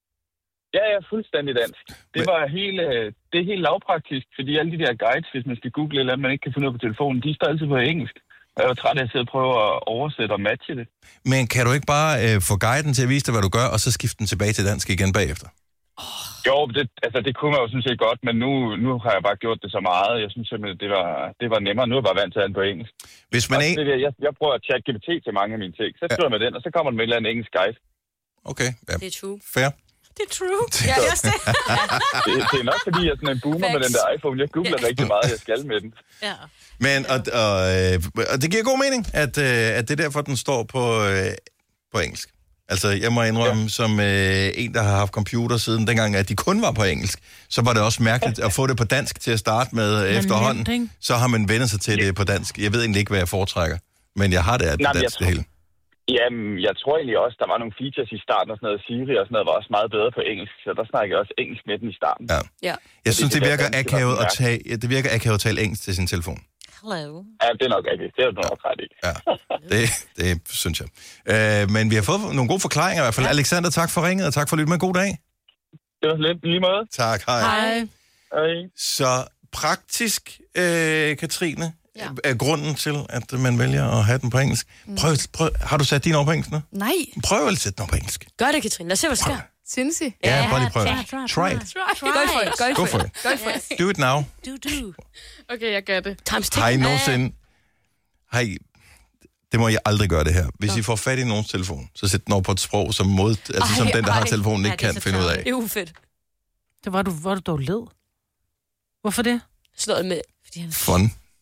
Ja, jeg er fuldstændig dansk. Det var helt, øh, det er helt lavpraktisk, fordi alle de der guides, hvis man skal google eller andet, man ikke kan finde ud af på telefonen, de står altid på engelsk. Og jeg var træt af at sidde og prøve at oversætte og matche det. Men kan du ikke bare øh, få guiden til at vise dig, hvad du gør, og så skifte den tilbage til dansk igen bagefter? Jo, det, altså, det kunne man jo synes jeg godt, men nu, nu har jeg bare gjort det så meget. Jeg synes simpelthen, det var, det var nemmere. Nu er jeg bare vant til at have den på engelsk. Hvis man Og ikke... det, jeg, jeg bruger ChatGPT til mange af mine ting. Så skriver jeg med den, og så kommer den med et eller andet engelsk guide. Okay, ja. Det er true. Fair. Det er true. Ja, det, er det, det er nok, fordi jeg er sådan en boomer med den der iPhone. Jeg googler rigtig meget, jeg skal med den. Ja. Men, og, og, øh, og det giver god mening, at, øh, at det er derfor, den står på, øh, på engelsk. Altså, jeg må indrømme, ja. som øh, en, der har haft computer siden dengang, at de kun var på engelsk, så var det også mærkeligt at få det på dansk til at starte med Men efterhånden. nemt, ikke? Så har man vendt sig til det på dansk. Jeg ved egentlig ikke, hvad jeg foretrækker, men jeg har det af på Nej, men jeg dansk det tror- hele. Jamen, jeg tror egentlig også, der var nogle features i starten og sådan noget. Siri og sådan noget var også meget bedre på engelsk, så der snakkede jeg også engelsk med den i starten. Ja. Ja. Jeg synes, det det der virker danske var akavet at sådan tage, det virker akavet at tale engelsk til sin telefon. Hello. Ja, det er nok rigtigt. Det er du nok ret i. Ja, det, det synes jeg. Øh, men vi har fået nogle gode forklaringer i hvert fald. Ja. Alexander, tak for ringet, og tak for at lytte med. God dag. Det var lidt lige måde. Tak, hej. Hej. Hej. Så praktisk, øh, Katrine, ja. er grunden til, at man vælger at have den på engelsk. Prøv, prøv, har du sat din over på engelsk nu? Nej. Prøv at sætte den over på engelsk. Gør det, Katrine. Lad os se, hvad der sker. Synes I? Ja, bare lige prøv. try, Try it. Go for it. Go for it. Go for it. Do it now. Do, do. Okay, jeg gør det. Times Har I nogensinde... Har I... Det må jeg aldrig gøre det her. Hvis I får fat i nogens telefon, så sæt den over på et sprog, som, mod, altså, Ej, som den, der har ej. telefonen, ikke Ja, det er kan så finde ud af. Det er ufedt. Det var du, var du dog led. Hvorfor det? Sådan noget med... Fordi han... Fun.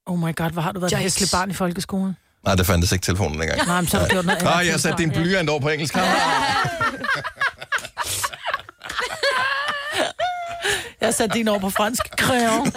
Oh my god, hvor har du været et hæsligt barn i folkeskolen? Nej, der fandtes ikke telefonen dengang. Nej, men så har du gjort noget Nej, andet. jeg satte din blyant over på engelsk. Jeg satte din over på fransk. Kræve.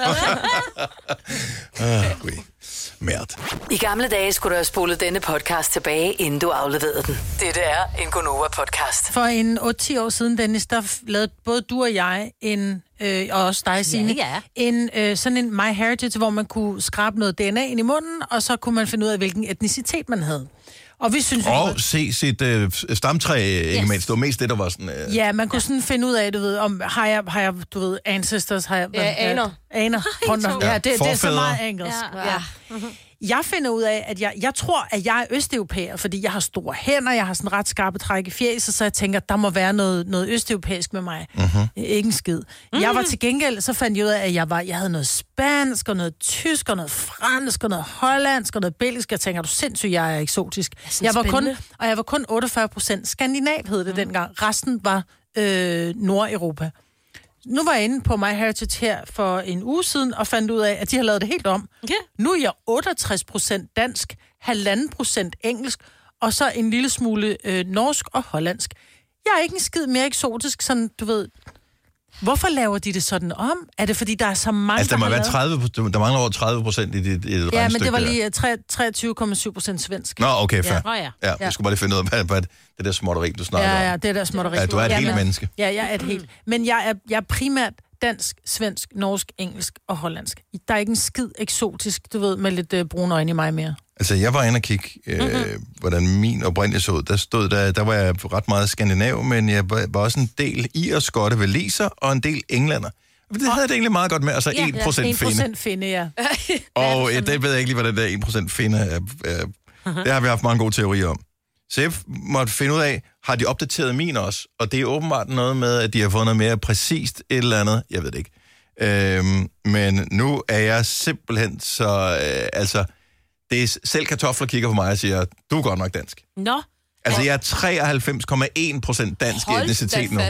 Ah, gud. Mærd. I gamle dage skulle du have spolet denne podcast tilbage, inden du afleverede den. Dette er en Gonova-podcast. For en otte til ti år siden, Dennis, der lavede både du og jeg en, øh, og også dig, Signe, Ja, ja. en øh, sådan en MyHeritage, hvor man kunne skrabe noget D N A ind i munden, og så kunne man finde ud af, hvilken etnicitet man havde. Og vi synes, vi Og var... se sit øh, stamtræ, ikke Yes. mindst. Det var mest det, der var sådan... Øh... Ja, man kunne sådan finde ud af, du ved, om har jeg, har jeg du ved, ancestors, har jeg... Ja, aner. Aner. Rundt om. Ja, Ja, det, det er så forfædre. meget engelsk. Ja. Ja. Jeg finder ud af, at jeg, jeg tror, at jeg er østeuropæer, fordi jeg har store hænder, jeg har sådan ret skarpe træk i fjeset, så jeg tænker, der må være noget, noget østeuropæisk med mig. Mm-hmm. Ikke en skid. Mm-hmm. Jeg var til gengæld, så fandt jeg ud af, at jeg, var, jeg havde noget spansk, og noget tysk, og noget fransk, og noget hollandsk, og noget belgisk. Jeg tænker, er du sindssygt, jeg er eksotisk. Jeg var kun, og jeg var kun otteogfyrre procent skandinav, hed det mm. dengang. Resten var øh, Nordeuropa. Nu var jeg inde på MyHeritage her for en uge siden, og fandt ud af, at de har lavet det helt om. Okay. Nu er jeg otteogtres procent dansk, halvanden procent engelsk, og så en lille smule øh, norsk og hollandsk. Jeg er ikke en skid mere eksotisk, sådan, du ved... Hvorfor laver de det sådan om? Er det, fordi der er så mange, Altså, der må har være lavet- tredive, der mangler over tredive procent i dit, i dit Ja, men regnestykke det var der. lige tre- treogtyve komma syv procent svensk. Nå, okay, fair. Ja. Åh, ja. Ja, jeg skulle bare lige finde ud af, hvad, hvad det der småtteri, du snakker Ja, om. ja, det er der småtteri. Ja, du er et ja, helt men- menneske. Ja, jeg er et helt. Men jeg er, jeg er primært dansk, svensk, norsk, engelsk og hollandsk. Der er ikke en skid eksotisk, du ved, med lidt øh, brune øjne i mig mere. Altså, jeg var inde og kigge, øh, mm-hmm. hvordan min oprindelige så ud. Der stod der, der var jeg ret meget skandinav, men jeg var, var også en del ir, skotte, waliser og en del englænder. Det havde jeg det egentlig meget godt med, og så Ja, en procent en finde. procent finde, ja. Og ja, det ved jeg ikke lige, hvad det der en procent finde er. er. Det har vi haft mange gode teorier om. Så jeg måtte finde ud af, har de opdateret min også? Og det er åbenbart noget med, at de har fået noget mere præcist et eller andet. Jeg ved det ikke. Øhm, men nu er jeg simpelthen så... Øh, altså, det er selv kartofler kigger på mig og siger, du er godt nok dansk. Nå. Altså, jeg er treoghalvfems komma en procent dansk i etnicitet nu.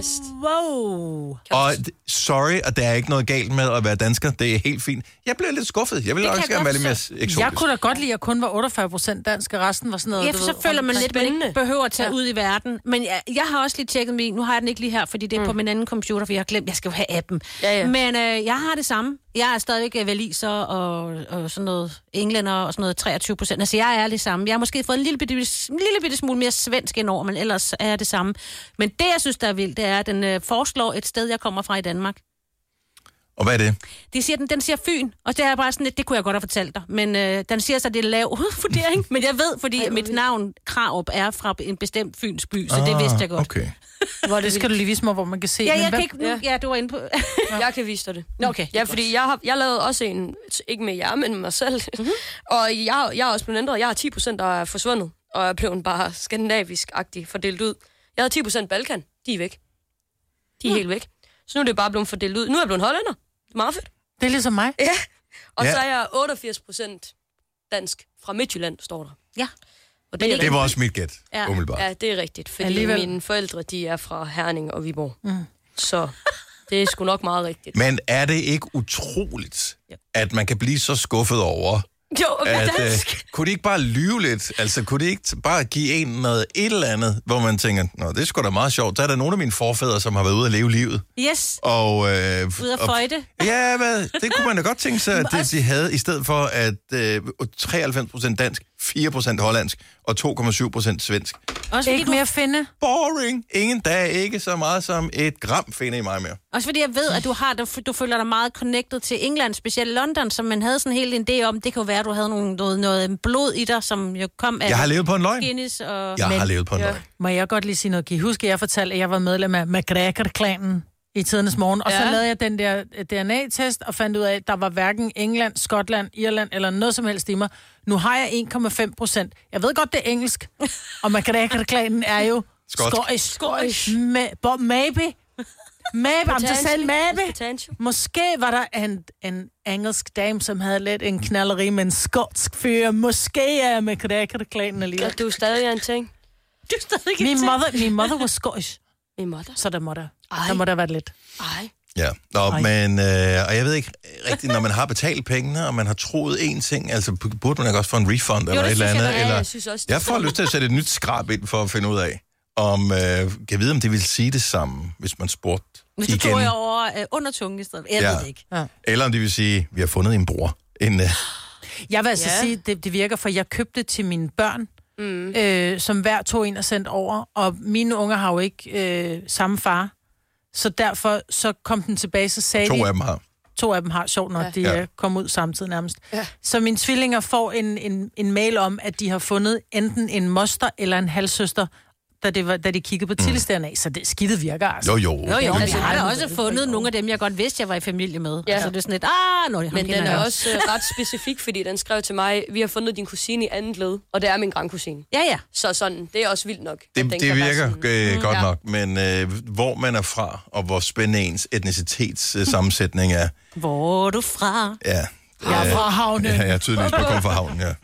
Wow. Og d- sorry, og der er ikke noget galt med at være dansker. Det er helt fint. Jeg blev lidt skuffet. Jeg ville også gerne være lidt mere eksotisk. Jeg kunne da godt lide, at jeg kun var otteogfyrre procent dansk, og resten var sådan noget... Ja, du for så ved, føler man omkring- lidt, at man ikke behøver at tage Ja. ja. ud i verden. Men jeg, jeg har også lige tjekket min. Nu har jeg den ikke lige her, fordi det er mm. på min anden computer, for jeg har glemt, jeg skal jo have appen. Ja, ja. Men øh, jeg har det samme. Jeg er stadigvæk øh, waliser og, og sådan noget englænder og sådan noget treogtyve procent. Altså, jeg er det samme. Jeg har måske fået en lille bitte, en lille bitte smule mere svensk end over, men ellers er jeg det samme. Men det, jeg synes, der er vildt, det er, at den øh, foreslår et sted, jeg kommer fra i Danmark. Og hvad er det? De siger, den, den siger Fyn, og det er bare sådan lidt, det kunne jeg godt have fortalt dig. Men øh, den siger så, det er lav vurdering. Men jeg ved, fordi mit navn Krarup er fra en bestemt Fyns by, så det vidste jeg godt. Okay. Hvor det skal du lige vise mig, hvor man kan se. Ja, men jeg hvad- kan ikke nu. Ja, du var inde på... Jeg kan vise dig det. Nå, okay. Ja, fordi jeg har jeg lavede også en, ikke med jer, men med mig selv. Mm-hmm. Og jeg, jeg er også blevet ændret. Jeg har ti procent, der er forsvundet, og er blevet bare skandinavisk-agtig fordelt ud. Jeg havde ti procent Balkan. De er væk. De er Hmm. helt væk. Så nu er det bare blevet fordelt ud. Nu er jeg blevet hollænder. Det er meget fedt. Det er ligesom mig. Ja. Og Ja. så er jeg otteogfirs procent dansk fra Midtjylland, står der. Ja. Og Men det, er Det var også mit gæt, Ja. umiddelbart. Ja, det er rigtigt, fordi Alligevel. mine forældre, de er fra Herning og Viborg. Mm. Så det er sgu nok meget rigtigt. Men er det ikke utroligt, at man kan blive så skuffet over, Jo, at være at, øh, dansk. kunne de ikke bare lyve lidt? Altså, kunne de ikke t- bare give en noget et eller andet, hvor man tænker, nå, det er sgu da meget sjovt. Så er der nogle af mine forfædre, som har været ude at leve livet. Yes. Og, øh, Ude at og- føjte. Ja, hvad, det kunne man da godt tænke sig, at det, de havde, i stedet for at øh, treoghalvfems procent dansk, fire procent hollandsk og to komma syv procent svensk. Også fordi, Ikke du, mere finde. Boring. Ingen dag, ikke så meget som et gram finde i mig mere. også fordi jeg ved, at du har, du, du føler dig meget connected til England, specielt London, som man havde sådan en hel idé om. Det kan jo være, at du havde nogle, noget, noget blod i dig, som jo kom af... Jeg har levet på en løgn. Guinness og... Jeg har levet på en løgn. Må jeg godt lige sige noget? Kan I huske, at jeg fortalte, at jeg var medlem af McGregor-klanen i tidernes morgen, og så Ja. lavede jeg den der D N A-test og fandt ud af, at der var hverken England, Skotland, Irland eller noget som helst i mig. Nu har jeg en komma fem procent. Jeg ved godt, det er engelsk, og McGregor-klanen er jo Skotsk. skotsk. Skotsk. Ma- but maybe. Maybe, I'm just saying maybe. Potential. Måske var der en, en engelsk dame, som havde lidt en knalleri med en skotsk fyr. Måske er McGregor-klanen alligevel. At du stadig er en ting. Du er stadig Min ikke mother, min mother was Scottish. Min mother. Så der må der, Ej. der må der være lidt. Ej. Ja, Nå, men, øh, og jeg ved ikke rigtigt, når man har betalt pengene, og man har troet én ting, altså burde man ikke også få en refund eller et eller andet? Jeg, eller, jeg, synes også, jeg får lyst til at sætte et nyt skrab ind for at finde ud af, om øh, kan jeg vide, om det vil sige det samme, hvis man spurgte Hvis du igen. tog jeg over øh, under tungen i stedet. Jeg Ja. ved det ikke. Ja. Eller om det vil sige, vi har fundet en bror. En, øh, Jeg vil altså Ja. sige, det, det virker, for jeg købte det til mine børn, mm. øh, som hver tog en og sendt over, og mine unger har jo ikke øh, samme far, så derfor så kom den tilbage, så sagde to de... af dem har. To af dem har, sjovt nok, Ja. de Ja. ja. kom ud samtidig nærmest. Ja. Så mine tvillinger får en, en, en mail om, at de har fundet enten en moster eller en halvsøster, da, det var, da de kiggede på mm. D N A, så det skidtet virker altså. Jo, jo. Jo, jo, Ja, altså, jeg har da ja. også fundet nogle af dem, jeg godt vidste, jeg var i familie med. Ja. Altså, det er sådan lidt, ah, nå, Men den er også øh, ret specifik, fordi den skrev til mig, vi har fundet din kusine i andet led, og det er min grandkusine. Ja, ja. Så sådan, det er også vildt nok. at Det, den det kan være virker sådan- øh, godt Ja. nok, men øh, hvor man er fra, og hvor spændende ens etnicitets øh, sammensætning er, Hvor er du fra? ja. Jeg er fra havnen. Ja, jeg er tydeligvis bare kommet fra havnen, ja.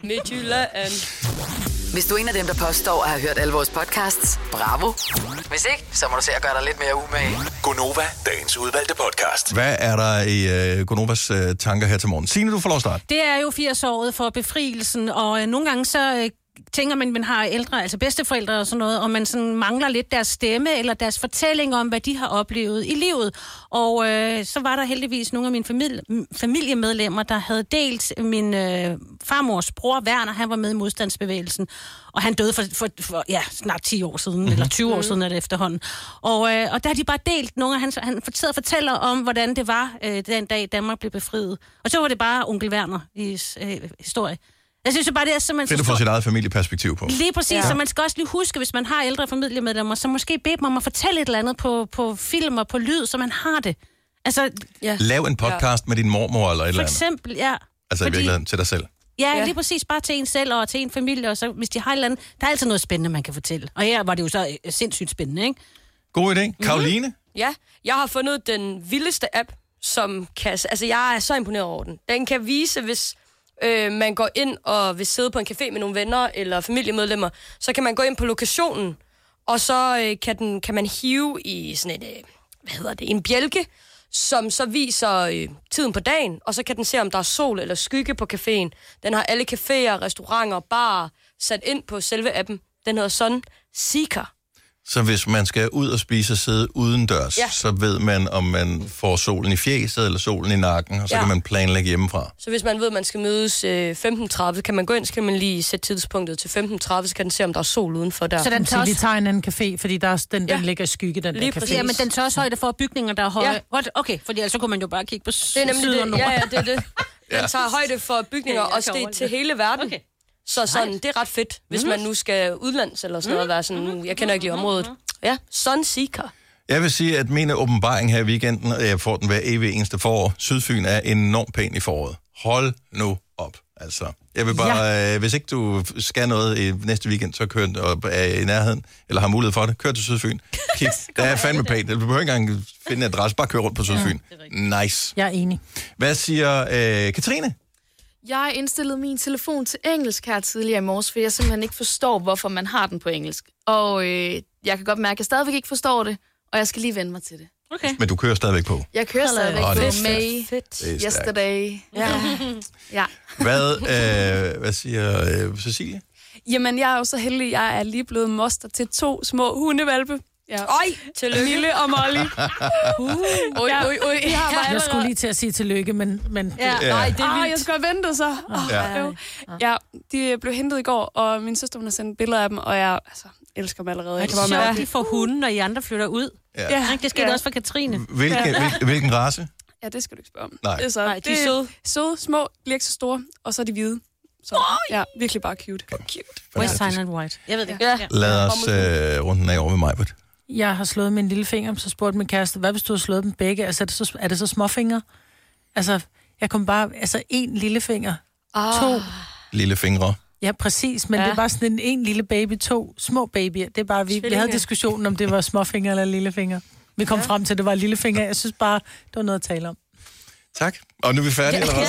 Midtjylland. Hvis du er en af dem, der påstår at have hørt alle vores podcasts, bravo. Hvis ikke, så må du se at gøre dig lidt mere umage. Gonova, dagens udvalgte podcast. Hvad er der i øh, Gonovas øh, tanker her til morgen? Signe, du får lov at starte. Det er jo firs-året for befrielsen, og øh, nogle gange så øh, tænker man, man har ældre, altså bedsteforældre og sådan noget, og man sådan mangler lidt deres stemme eller deres fortælling om, hvad de har oplevet i livet. Og øh, så var der heldigvis nogle af mine familie, familiemedlemmer, der havde delt min øh, farmors bror, Werner, han var med i modstandsbevægelsen, og han døde for, for, for ja, snart ti år siden, mm-hmm. eller tyve år siden er det efterhånden. Og, øh, og der har de bare delt nogle af hans, han fortæller, fortæller om, hvordan det var øh, den dag, Danmark blev befriet. Og så var det bare onkel Werner i øh, historie. Jeg synes jo bare, det er simpelthen... Det er du får sit eget familieperspektiv på. Lige præcis, Ja. så man skal også lige huske, hvis man har ældre familiemedlemmer, så måske bede dem om at fortælle et eller andet på, på film og på lyd, så man har det. Altså, ja. Lav en podcast med din mormor eller et For eller andet. eksempel, ja. Altså i Fordi- virkeligheden til dig selv. Ja, Ja. lige præcis, bare til en selv og til en familie, og så hvis de har et eller andet, der er altid noget spændende, man kan fortælle. Og her var det jo så øh, sindssygt spændende, ikke? God idé. Karoline? Ja, jeg har fundet den vildeste app, som kan... Altså, jeg er så imponeret over den. Den kan vise, hvis øh, man går ind og vil sidde på en café med nogle venner eller familiemedlemmer, så kan man gå ind på lokationen, og så øh, kan, den, kan man hive i sådan et... Øh, hvad hedder det? En bjælke, som så viser øh, tiden på dagen, og så kan den se, om der er sol eller skygge på caféen. Den har alle caféer, restauranter, barer sat ind på selve appen. Den hedder Sun Seeker. Så hvis man skal ud og spise og sidde udendørs, Ja. så ved man, om man får solen i fjeset eller solen i nakken, og så Ja. kan man planlægge hjemmefra. Så hvis man ved, at man skal mødes øh, femten tredive, kan man gå ind, så kan man lige sætte tidspunktet til femten tredive, så kan den se, om der er sol udenfor der. Så den Så tager vi også... tager en anden café, fordi der er, den, Ja. den ligger i skygge, den Lige der præcis. café. Ja, men den tager også højde for bygninger, der er høje. Ja. What? Okay, fordi ellers så kunne man jo bare kigge på Det er nemlig syd og det. nord. Ja, ja, det er det. Den Ja. tager højde for bygninger, Okay, jeg også kan det til overleve. hele verden. Okay. Så sådan, det er ret fedt, hvis man nu skal udlands eller sådan noget, være sådan, "Uh, jeg kender ikke lige området. Ja, Sunseeker. Jeg vil sige, at min åbenbaring her i weekenden, og jeg får den hver evig eneste forår, Sydfyn er enormt pæn i foråret. Hold nu op, altså. Jeg vil bare, ja. øh, hvis ikke du skal noget i næste weekend, så kør og er i nærheden, eller har mulighed for det, kør til Sydfyn. Kig, der er fandme pænt. Du behøver ikke engang finde en adresse, bare kør rundt på Sydfyn. Nice. Jeg er enig. Hvad siger øh, Katrine? Jeg indstillede min telefon til engelsk her tidligere i morges, for jeg simpelthen ikke forstår, hvorfor man har den på engelsk. Og øh, jeg kan godt mærke, at jeg stadigvæk ikke forstår det, og jeg skal lige vende mig til det. Okay. Men du kører stadigvæk på. Jeg kører stadigvæk Åh, det er på May Fedt. Det er stærkt. Yesterday. Ja. ja. Hvad, øh, hvad siger øh, Cecilie? Jamen, jeg er jo så heldig, jeg er lige blevet moster til to små hundevalpe. Ja. Øj, tillykke. Lille og Molly. Ui, ui, ui. De har bare Jeg skulle lige til at sige tillykke, men... men Ja. Ja. Nej, det er Ah, vildt. jeg skal have ventet så. Oh, Ja. ja. ja, de blev hentet i går, og min søster hun har sendt billeder af dem, og jeg altså, elsker dem allerede. Og Jeg det kan er bare sjovt, mærke. de får hunden, når I andre flytter ud. Ja. Ja, Det skete ja. også for Katrine. Hvilken, hvil, hvilken race? Ja, det skal du ikke spørge om. Nej. Det er, så, Nej, de er det søde. Søde, små, bliver ikke så store, og så er de hvide. Så ja, virkelig bare cute. Cute. West Silent White. Jeg ved det ikke. Ja. Lad os øh, runden af over med mig. Jeg har slået med en lille finger, så spurgte min kæreste, hvad hvis du har slået dem begge? Altså, er det så, er det så småfingre? Altså, jeg kom bare... Altså, en lille finger. Ah. To. Lille fingre. Ja, præcis, men Ja. ja. det er bare sådan en, en lille baby, to små babyer. Det er bare, vi, vi Tvillinger. havde diskussionen, om det var småfingre eller lillefinger. Vi kom ja. frem til, at det var lillefinger. Jeg synes bare, det var noget at tale om. Tak. Og nu er vi færdige, eller hvad?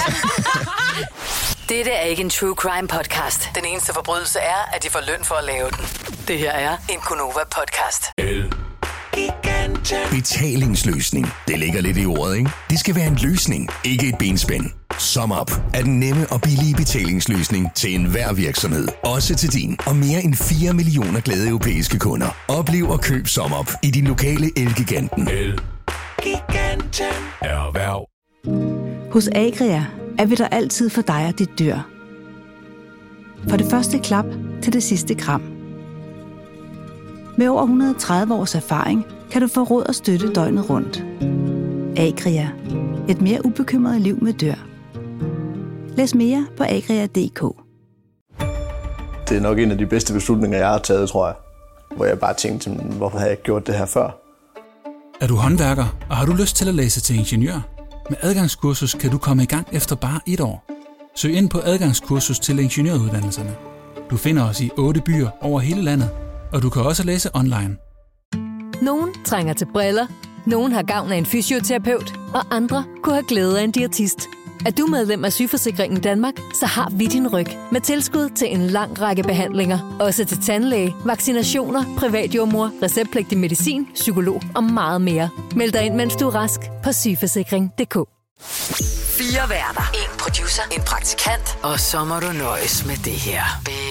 Dette er ikke en true crime podcast. Den eneste forbrydelse er, at de får løn for at lave den. Det her er en Gonova podcast. El. Gigant. Betalingsløsning. Det ligger lidt i ordet, ikke? Det skal være en løsning, ikke et benspænd. SumUp er den nemme og billige betalingsløsning til enhver virksomhed. Også til din og mere end fire millioner glade europæiske kunder. Oplev og køb SumUp i din lokale Elgiganten. Elgiganten. Erhverv. Hos Agria er vi der altid for dig og dit dyr. For det første klap til det sidste kram. Med over et hundrede og tredive års erfaring kan du få råd og støtte døgnet rundt. Agria. Et mere ubekymret liv med dyr. Læs mere på agria punktum d k. Det er nok en af de bedste beslutninger, jeg har taget, tror jeg. Hvor jeg bare tænkte, hvorfor har jeg ikke gjort det her før? Er du håndværker, og har du lyst til at læse til ingeniør? Med adgangskursus kan du komme i gang efter bare et år. Søg ind på adgangskursus til ingeniøruddannelserne. Du finder os i otte byer over hele landet, og du kan også læse online. Nogen trænger til briller, nogen har gavn af en fysioterapeut, og andre kunne have glæde af en diætist. Er du medlem af Sygeforsikringen Danmark, så har vi din ryg med tilskud til en lang række behandlinger. Også til tandlæge, vaccinationer, privatjordmor, receptpligtig medicin, psykolog og meget mere. Meld dig ind, mens du er rask på sygeforsikring punktum d k. Fire værter. En producer. En praktikant. Og så må du nøjes med det her.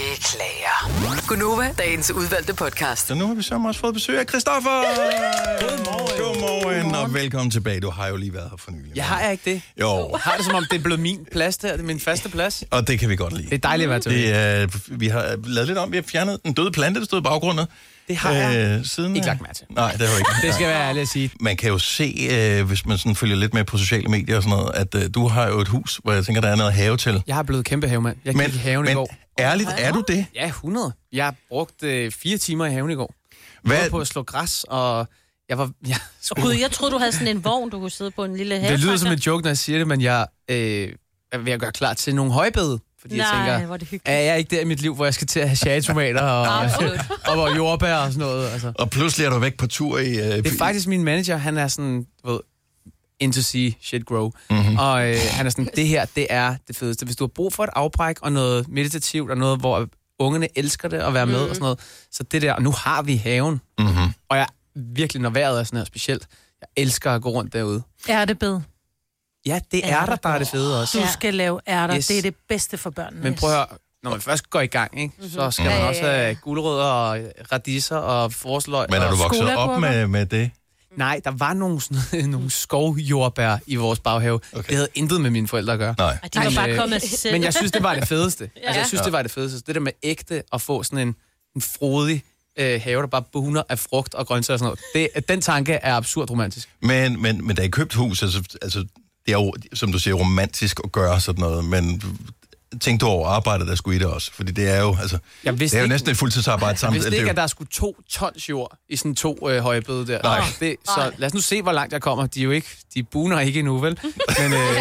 Beklager. Gunova, dagens udvalgte podcast. Så nu har vi så også fået besøg af Christoffer. Godmorgen. Godmorgen, og velkommen tilbage. Du har jo lige været her for nylig. Jeg har ikke det. Jo. Jeg har det som om, det er blevet min plads der. Det er min faste plads. Og det kan vi godt lide. Det er dejligt at være tilbage. Det, uh, vi har lavet lidt om. Vi har fjernet den døde plante, der stod i baggrunden. Det har jeg øh, siden, ikke lagt mærke til. Nej, det har jeg ikke. Det skal være ærligt at sige. Man kan jo se, øh, hvis man sådan følger lidt med på sociale medier og sådan noget, at øh, du har jo et hus, hvor jeg tænker, der er noget have til. Jeg har blevet kæmpe havemand. Jeg gik men, i haven men, i går. Ærligt, er du det? Ja, hundrede. Jeg har brugt øh, fire timer i haven i går. Hvad? Jeg var på at slå græs, og jeg var... Jeg, skulle... Gud, jeg troede, du havde sådan en vogn, du kunne sidde på en lille have. Det lyder som en joke, når jeg siger det, men jeg øh, er ved at gøre klar til nogle højbede. Fordi Nej, jeg tænker, hvor er det hyggeligt. er jeg ikke der i mit liv, hvor jeg skal til at have cherrytomater og, og, og jordbær og sådan noget. Altså. Og pludselig er du væk på tur i... Øh, det er faktisk min manager, han er sådan, du ved, into see shit grow. Mm-hmm. Og øh, han er sådan, det her, det er det fedeste. Hvis du har brug for et afbræk og noget meditativt og noget, hvor ungerne elsker det at være med mm. og sådan noget, så det der, og nu har vi haven. Mm-hmm. Og jeg virkelig, når vejret er sådan her specielt, jeg elsker at gå rundt derude. Ærtebed. Ja, det er der, der er det fede også. Du skal lave ærter. Yes. Det er det bedste for børnene. Men prøv at høre, når man først går i gang, ikke, mm-hmm. så skal man ja, også have gulerødder og radisser og forsløg. Men er og du vokset op med, med det? Nej, der var nogle, sådan, nogle skovjordbær i vores baghave. Okay. Det havde intet med mine forældre at gøre. Nej. De var bare kommet af sig selv. Men jeg synes, det var det fedeste. Ja. Altså, jeg synes, det var det fedeste. Det der med ægte at få sådan en, en frodig øh, have, der bare buner af frugt og grøntsager og sådan noget. Det, den tanke er absurd romantisk. Men, men, men da I købte hus, altså, altså det er jo, som du siger, romantisk at gøre sådan noget, men tænk du over arbejdet, der skulle i det også, fordi det er jo, altså, det er jo ikke, næsten et fuldtidsarbejde sammen. Jeg vidste ikke, at der skulle to tons jord i sådan to øh, højbede der. Nej. Det, så lad os nu se, hvor langt jeg kommer. De er jo ikke, de buner ikke endnu, vel? Men øh,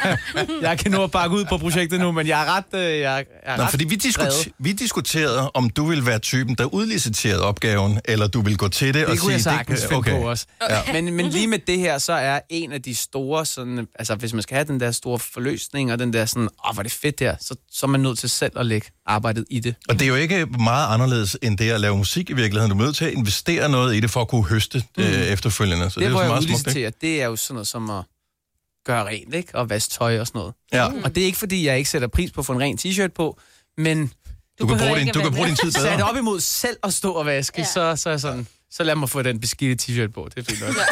jeg kan nå at bakke ud på projektet nu, men jeg er ret, øh, jeg, jeg er Nå, ret fordi vi, diskuter, vi diskuterede, om du ville være typen, der udliciterede opgaven, eller du ville gå til det, det og sige... Det kunne jeg sagtens finde okay. på også. Ja. Men, men lige med det her, så er en af de store, sådan, altså hvis man skal have den der store forløsning, og den der sådan, åh, hvor er det fedt her, så, så er man nødt til selv at lægge arbejdet i det. Og det er jo ikke meget anderledes end det at lave musik i virkeligheden. Du er nødt til at investere noget i det, for at kunne høste mm. øh, efterfølgende. Så det, det, hvor er jo jeg så meget udliciterer, det er jo sådan noget som at gøre rent, ikke? Og vaske tøj og sådan noget. Ja. Og det er ikke, fordi jeg ikke sætter pris på at få en ren t-shirt på, men... Du, du kan bruge din, du kan bruge din tid bedre. Sat op imod selv at stå og vaske, ja. så, så er sådan... Så lad mig få den beskidte t-shirt på. Det er fint nok.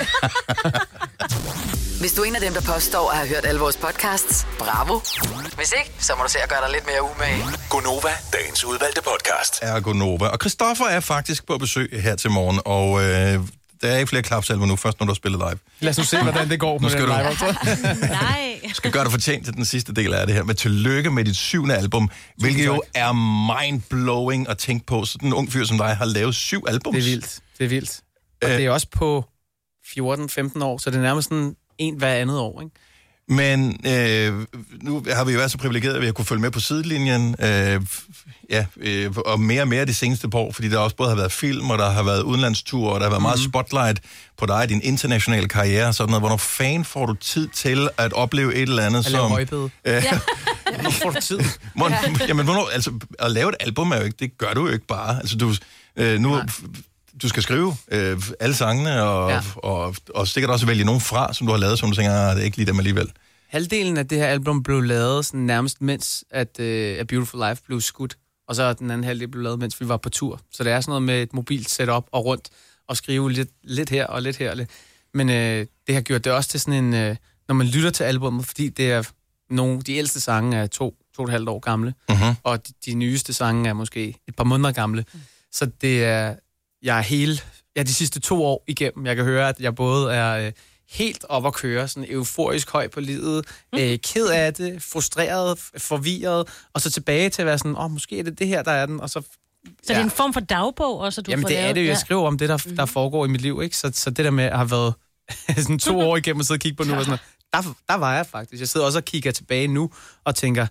Hvis du er en af dem, der påstår at have hørt alle vores podcasts, bravo. Hvis ikke, så må du se at gøre dig lidt mere umage. Gunova, dagens udvalgte podcast. Er Gunova. Og Christoffer er faktisk på besøg her til morgen, og øh, der er ikke flere klapsalver nu, først når du har spillet live. Lad os nu se, hvordan det går med den live. Nej. Du skal gøre dig fortjent til den sidste del af det her. Men tillykke med dit syvende album, hvilket jo er mind-blowing at tænke på. Sådan en ung fyr som dig har lavet syv albums. Det er vildt. Det er vildt. Og øh, det er også på fjorten femten år, så det er nærmest sådan en hver andet år, ikke? Men øh, nu har vi jo været så privilegeret, at vi har kunne følge med på sidelinjen, øh, ja, øh, og mere og mere de seneste par år, fordi der også både har været film, og der har været udenlandsture, og der har været mm. meget spotlight på dig, din internationale karriere, sådan noget. Hvornår fanden får du tid til at opleve et eller andet, at som... At lave øh, ja. Hvornår får du tid? Hvor, jamen, hvornår, altså, at lave et album er jo ikke, det gør du jo ikke bare. Altså, du, øh, nu... Nej. du skal skrive øh, alle sangene, og, ja. og, og, og sikkert også vælge nogen fra, som du har lavet, som du tænker, ah, det er ikke lige dem alligevel. Halvdelen af det her album blev lavet sådan nærmest mens, at uh, A Beautiful Life blev skudt. Og så den anden halvdel blev lavet, mens vi var på tur. Så det er sådan noget med et mobilt setup og rundt og skrive lidt, lidt her og lidt her. Lidt. Men øh, det har gjort det også til sådan en... Øh, når man lytter til albumet, fordi det er nogle... De ældste sange er to, to og et halvt år gamle, uh-huh. og de, de nyeste sange er måske et par måneder gamle. Mm. Så det er... Jeg er hele... Ja, de sidste to år igennem. Jeg kan høre, at jeg både er... Øh, helt op at køre, sådan euforisk høj på livet, mm. øh, ked af det, frustreret, forvirret, og så tilbage til at være sådan, åh, oh, måske er det det her, der er den, og så... Ja. Så det er en form for dagbog også, du Jamen, får det lavet? er det jo, jeg skriver om det, der, der foregår i mit liv, ikke? Så, så det der med at have været sådan to år igennem og sidde og kigge på nu, og sådan, der, der var jeg faktisk. Jeg sidder også og kigger tilbage nu, og tænker,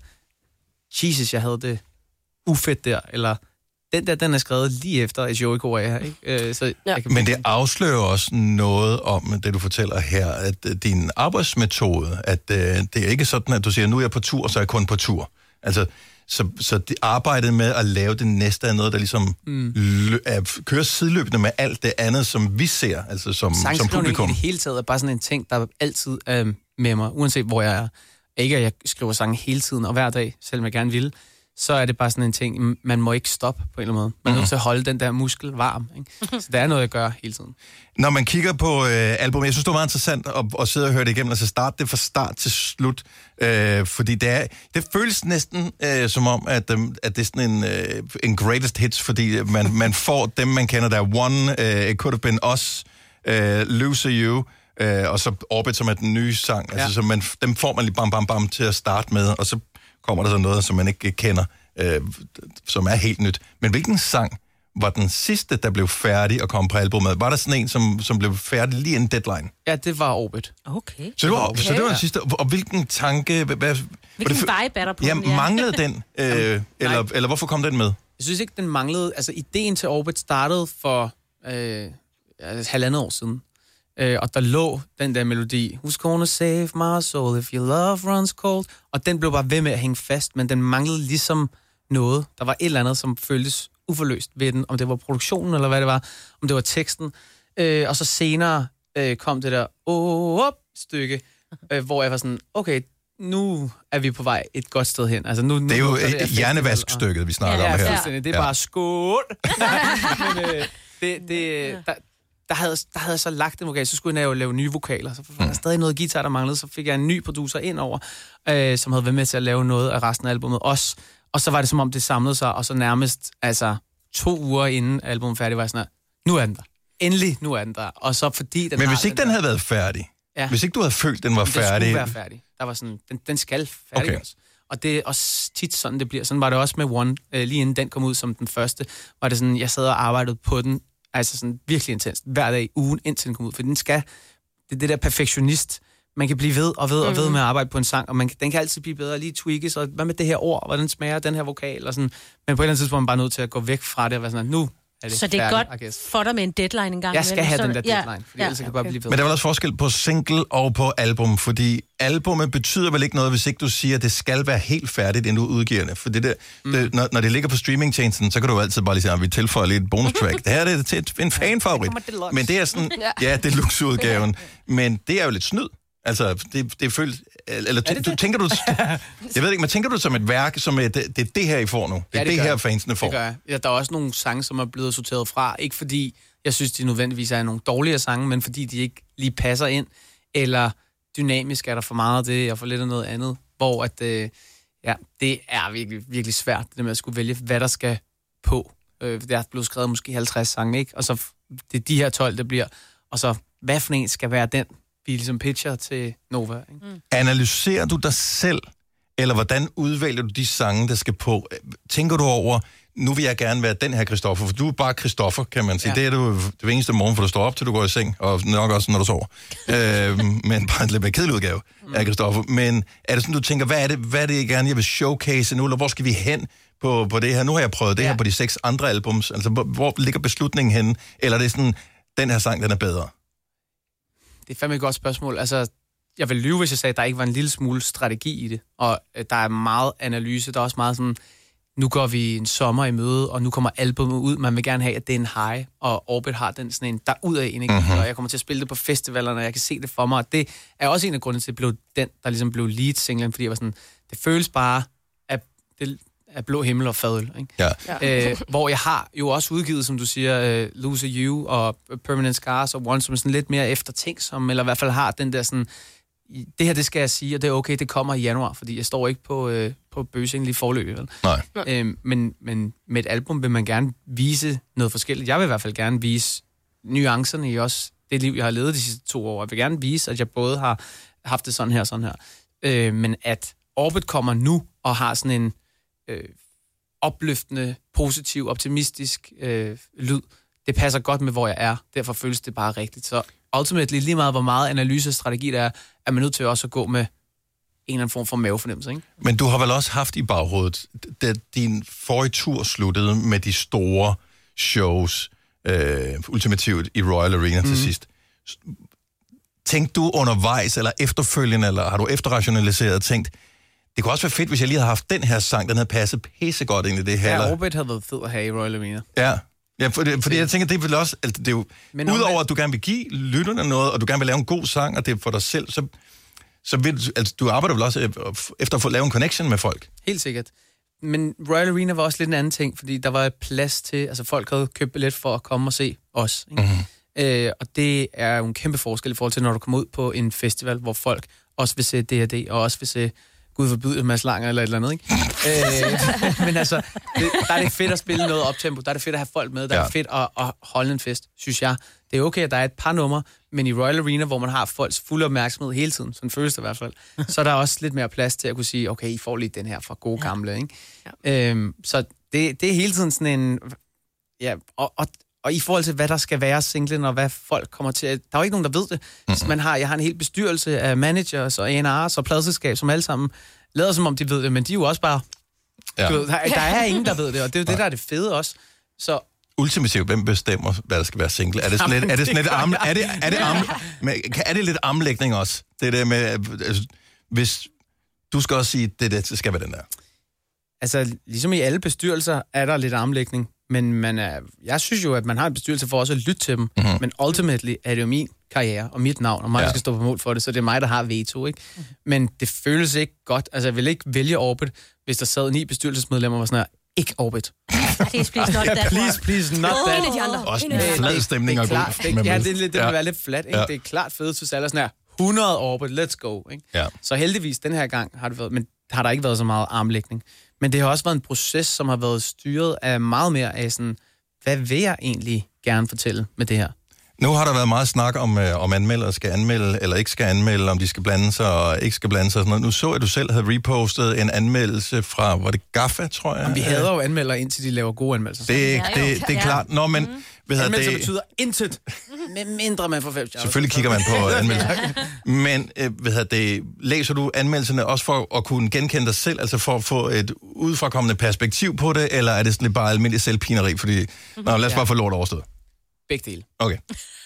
Jesus, jeg havde det ufedt der, eller... Den der, den er skrevet lige efter et show i Korea, ikke? Øh, så ja. Men det afslører også noget om det, du fortæller her, at uh, din arbejdsmetode, at uh, det er ikke sådan, at du siger, nu er jeg på tur, så er jeg kun på tur. Altså, så, så det arbejdet med at lave det næste er noget, der ligesom mm. lø- er, kører sideløbende med alt det andet, som vi ser, altså som, som publikum. I det hele taget er bare sådan en ting, der altid er med mig, uanset hvor jeg er. Ikke at jeg skriver sange hele tiden og hver dag, selvom jeg gerne vil. Så er det bare sådan en ting, man må ikke stoppe på en eller anden måde. Man er nødt til at holde den der muskel varm. Ikke? Så det er noget, jeg gør hele tiden. Når man kigger på øh, albumet, jeg synes, det var meget interessant at, at sidde og høre det igennem, altså starte det fra start til slut. Øh, fordi det, er, det føles næsten øh, som om, at, øh, at det er sådan en, øh, en greatest hits, fordi man, man får dem, man kender, der er One, øh, It Could Have Been Us, øh, Lose You, øh, og så Orbit, som er den nye sang. Ja. Altså, så man, dem får man lige bam, bam, bam til at starte med, og så kommer der så noget, som man ikke kender, øh, som er helt nyt. Men hvilken sang var den sidste, der blev færdig og kom på albumet? Var der sådan en, som, som blev færdig lige en deadline? Ja, det var Orbit. Okay. Så det var, okay. så det var den sidste. Og hvilken tanke... Hvad, hvilken det, vibe er der på ja, den? Ja, manglede den? Øh, eller, eller hvorfor kom den med? Jeg synes ikke, den manglede... Altså, ideen til Orbit startede for øh, halvandet år siden. Øh, og der lå den der melodi, Who's gonna save my soul if your love runs cold? Og den blev bare ved med at hænge fast, men den manglede ligesom noget. Der var et eller andet, som føltes uforløst ved den, om det var produktionen eller hvad det var, om det var teksten. Øh, og så senere øh, kom det der oh, stykke, øh, hvor jeg var sådan, okay, nu er vi på vej et godt sted hen. Altså, nu, nu det er jo det hjernevaskstykket, vi snakker ja, om her. Ja, det er ja. bare skål. men øh, det, det, der, der, havde, der havde jeg så lagt en vokal, så skulle jeg jo lave nye vokaler. Så var der mm. stadig noget guitar, der manglede. Så fik jeg en ny producer ind over, øh, som havde været med til at lave noget af resten af albumet også. Og så var det som om, det samlede sig, og så nærmest altså, to uger inden albumet færdig, var jeg sådan her, nu er den der. Endelig, nu er den der. Og så fordi den Men har, hvis ikke den, den havde været færdig, ja. hvis ikke du havde følt, den var den færdig... Den skulle være færdig. Der var sådan, den, den skal færdiggøres. Okay. Og det er også tit sådan, det bliver. Sådan var det også med One, øh, lige inden den kom ud som den første, var det sådan, jeg sad og arbejdede på den, altså sådan virkelig intenst, hver dag i ugen, indtil den kom ud. For den skal, det er det der perfektionist, man kan blive ved og ved og ved med at arbejde på en sang, og man, den kan altid blive bedre, lige tweakes, og hvad med det her ord, hvordan smager den her vokal, og sådan. Men på et eller andet tidspunkt er man bare nødt til at gå væk fra det, og være sådan, nu er det Så det er færdigt, godt for dig med en deadline en gang. Jeg skal have så, den der deadline, ja, fordi ja, ellers kan okay. bare blive ved. Men der er vel også forskel på single og på album, fordi albumet betyder vel ikke noget, hvis ikke du siger, at det skal være helt færdigt, inden du udgiver det. For det der, mm. det, når, når det ligger på streamingtjenesten, så kan du jo altid bare lige sige, at vi tilføjer lidt bonus track. Det her er det til en fanfavorit. Men det er sådan, ja, det er luxudgaven. Men det er jo lidt snyd. Altså, det, det føles... Eller t- det du, tænker du... Jeg ved ikke, men tænker du som et værk, som er, det, det er det her, I får nu? Det er ja, det, det her, fansene får? Det gør jeg. Ja, der er også nogle sange, som er blevet sorteret fra. Ikke fordi, jeg synes, de nødvendigvis er nogle dårligere sange, men fordi de ikke lige passer ind. Eller dynamisk er der for meget af det, og for lidt af noget andet. Hvor at, øh, ja, det er virkelig, virkelig svært, det med at skulle vælge, hvad der skal på. Øh, der er blevet skrevet måske halvtreds sange, ikke? Og så det er de her tolv, der bliver. Og så, hvad for en skal være den? Vi ligesom pitcher til Nova. Ikke? Mm. Analyserer du dig selv, eller hvordan udvælger du de sange, der skal på? Tænker du over, nu vil jeg gerne være den her Christoffer, for du er bare Christoffer, kan man sige. Ja. Det er du det eneste morgen, for du står op, til du går i seng, og nok også, når du sover. øh, men bare en lidt mere kedelig udgave mm. af Christoffer. Men er det sådan, du tænker, hvad er det, hvad er det jeg gerne jeg vil showcase nu, eller hvor skal vi hen på, på det her? Nu har jeg prøvet det ja. her på de seks andre albums. Altså, hvor, hvor ligger beslutningen henne? Eller er det sådan, den her sang, den er bedre? Det er fandme et godt spørgsmål. Altså, jeg vil lyve, hvis jeg sagde, at der ikke var en lille smule strategi i det. Og øh, der er meget analyse, der er også meget sådan nu går vi en sommer i møde, og nu kommer albumet ud. Man vil gerne have, at det er en high, og Orbit har den sådan en derudad energi, mm-hmm. og jeg kommer til at spille det på festivalerne, og jeg kan se det for mig. Og det er også en af grundene til, at det blev den, der ligesom blev lead-singlen, fordi jeg var sådan, det føles bare af, det, af blå himmel og fadøl. Ikke? Ja. Ja. Øh, hvor jeg har jo også udgivet, som du siger, uh, Lose You og Permanent Scars og One, som er sådan lidt mere eftertænksom, eller i hvert fald har den der sådan, det her, det skal jeg sige, og det er okay, det kommer i januar, fordi jeg står ikke på, øh, på bøsingen lige forløbig. Vel? Nej. Øhm, men, men med et album vil man gerne vise noget forskelligt. Jeg vil i hvert fald gerne vise nuancerne i også det liv, jeg har levet de sidste to år. Jeg vil gerne vise, at jeg både har haft det sådan her og sådan her. Øh, men at Orbit kommer nu og har sådan en øh, opløftende, positiv, optimistisk øh, lyd, det passer godt med, hvor jeg er. Derfor føles det bare rigtigt. Så ultimately, lige meget hvor meget analyse og strategi der er, er man nødt til også at gå med en eller anden form for mavefornemmelse, ikke? Men du har vel også haft i baghovedet, da din forrige tur sluttede med de store shows, øh, ultimativt i Royal Arena mm. til sidst. Tænkte du undervejs, eller efterfølgende, eller har du efterrationaliseret og tænkt, det kunne også være fedt, hvis jeg lige havde haft den her sang, den havde passet pissegodt ind i det her. Ja, Orbit havde været fed at have i Royal Arena. Ja. Ja, fordi, fordi jeg tænker, det er vel også, altså det er jo, udover at du gerne vil give lytterne noget, og du gerne vil lave en god sang, og det er for dig selv, så, så vil du, altså du arbejder vel også efter at få lavet en connection med folk. Helt sikkert. Men Royal Arena var også lidt en anden ting, fordi der var et plads til, altså folk havde købt billet for at komme og se os. Ikke? Mm-hmm. Øh, og det er jo en kæmpe forskel i forhold til, når du kommer ud på en festival, hvor folk også vil se D og D, og også vil se Gud forbyde Mads Langer eller et eller andet, ikke? øh, men altså, det, der er det fedt at spille noget optempo, der er det fedt at have folk med, der ja. er fedt at, at holde en fest, synes jeg. Det er okay, at der er et par numre, men i Royal Arena, hvor man har folks fulde opmærksomhed hele tiden, sådan føles det i hvert fald, så er der også lidt mere plads til at kunne sige, okay, I får lige den her fra gode gamle, ikke? Ja. Øhm, så det, det er hele tiden sådan en... Ja, og, og, og i forhold til, hvad der skal være singlen, og hvad folk kommer til... Der er jo ikke nogen, der ved det. Mm-hmm. Man har, jeg har en hel bestyrelse af managers og A and R's og pladselskab, som alle sammen lader som om, de ved det, men de er jo også bare... Ja. Ved, der, der er ingen, der ved det, og det er jo det, der er det fede også. Så... Ultimativt, hvem bestemmer, hvad der skal være single? Er det sådan lidt, er det sådan lidt arm, er det, er det arm, er det lidt armlægning også? Det der med, altså, hvis du skal også sige, det, det skal være den der. Altså, ligesom i alle bestyrelser er der lidt armlægning, men man er, jeg synes jo, at man har en bestyrelse for også at lytte til dem, mm-hmm. men ultimately er det jo min karriere og mit navn, og mig, der ja. skal stå på mål for det, så det er mig, der har veto, ikke? Mm-hmm. Men det føles ikke godt. Altså, jeg vil ikke vælge Orbit, hvis der sad ni bestyrelsesmedlemmer og var sådan her, ikke Orbit. Please, please, not that. Ja, please, please, not that. En af de andre. Også en flad stemning og god. Det, ja, det, er lidt, det ja. vil være lidt flat, ikke? Ja. Det er klart fedt, så alle sådan her, hundrede Orbit, let's go, ikke? Ja. Så heldigvis, den her gang har det været, men har der ikke været så meget armlægning. Men det har også været en proces, som har været styret af meget mere af sådan, hvad vil jeg egentlig gerne fortælle med det her? Nu har der været meget snak om, øh, om anmeldere skal anmelde eller ikke skal anmelde, om de skal blande sig og ikke skal blande sig. Sådan noget. Nu så jeg, at du selv havde repostet en anmeldelse fra, var det Gaffa, tror jeg? Men vi hader jo anmeldere, indtil de laver gode anmeldelser. Det, det, det, det er klart. Nå, men... Mm. Anmeldelser det... betyder intet, med mindre man får fem stjerner. Selvfølgelig kigger man på anmeldelser. Men øh, hvad det, læser du anmeldelserne også for at kunne genkende dig selv, altså for at få et udefrakommende perspektiv på det, eller er det sådan lidt bare almindelig selvpineri, fordi, mm-hmm. nå, lad os bare få lort overstået? Begge dele. Okay.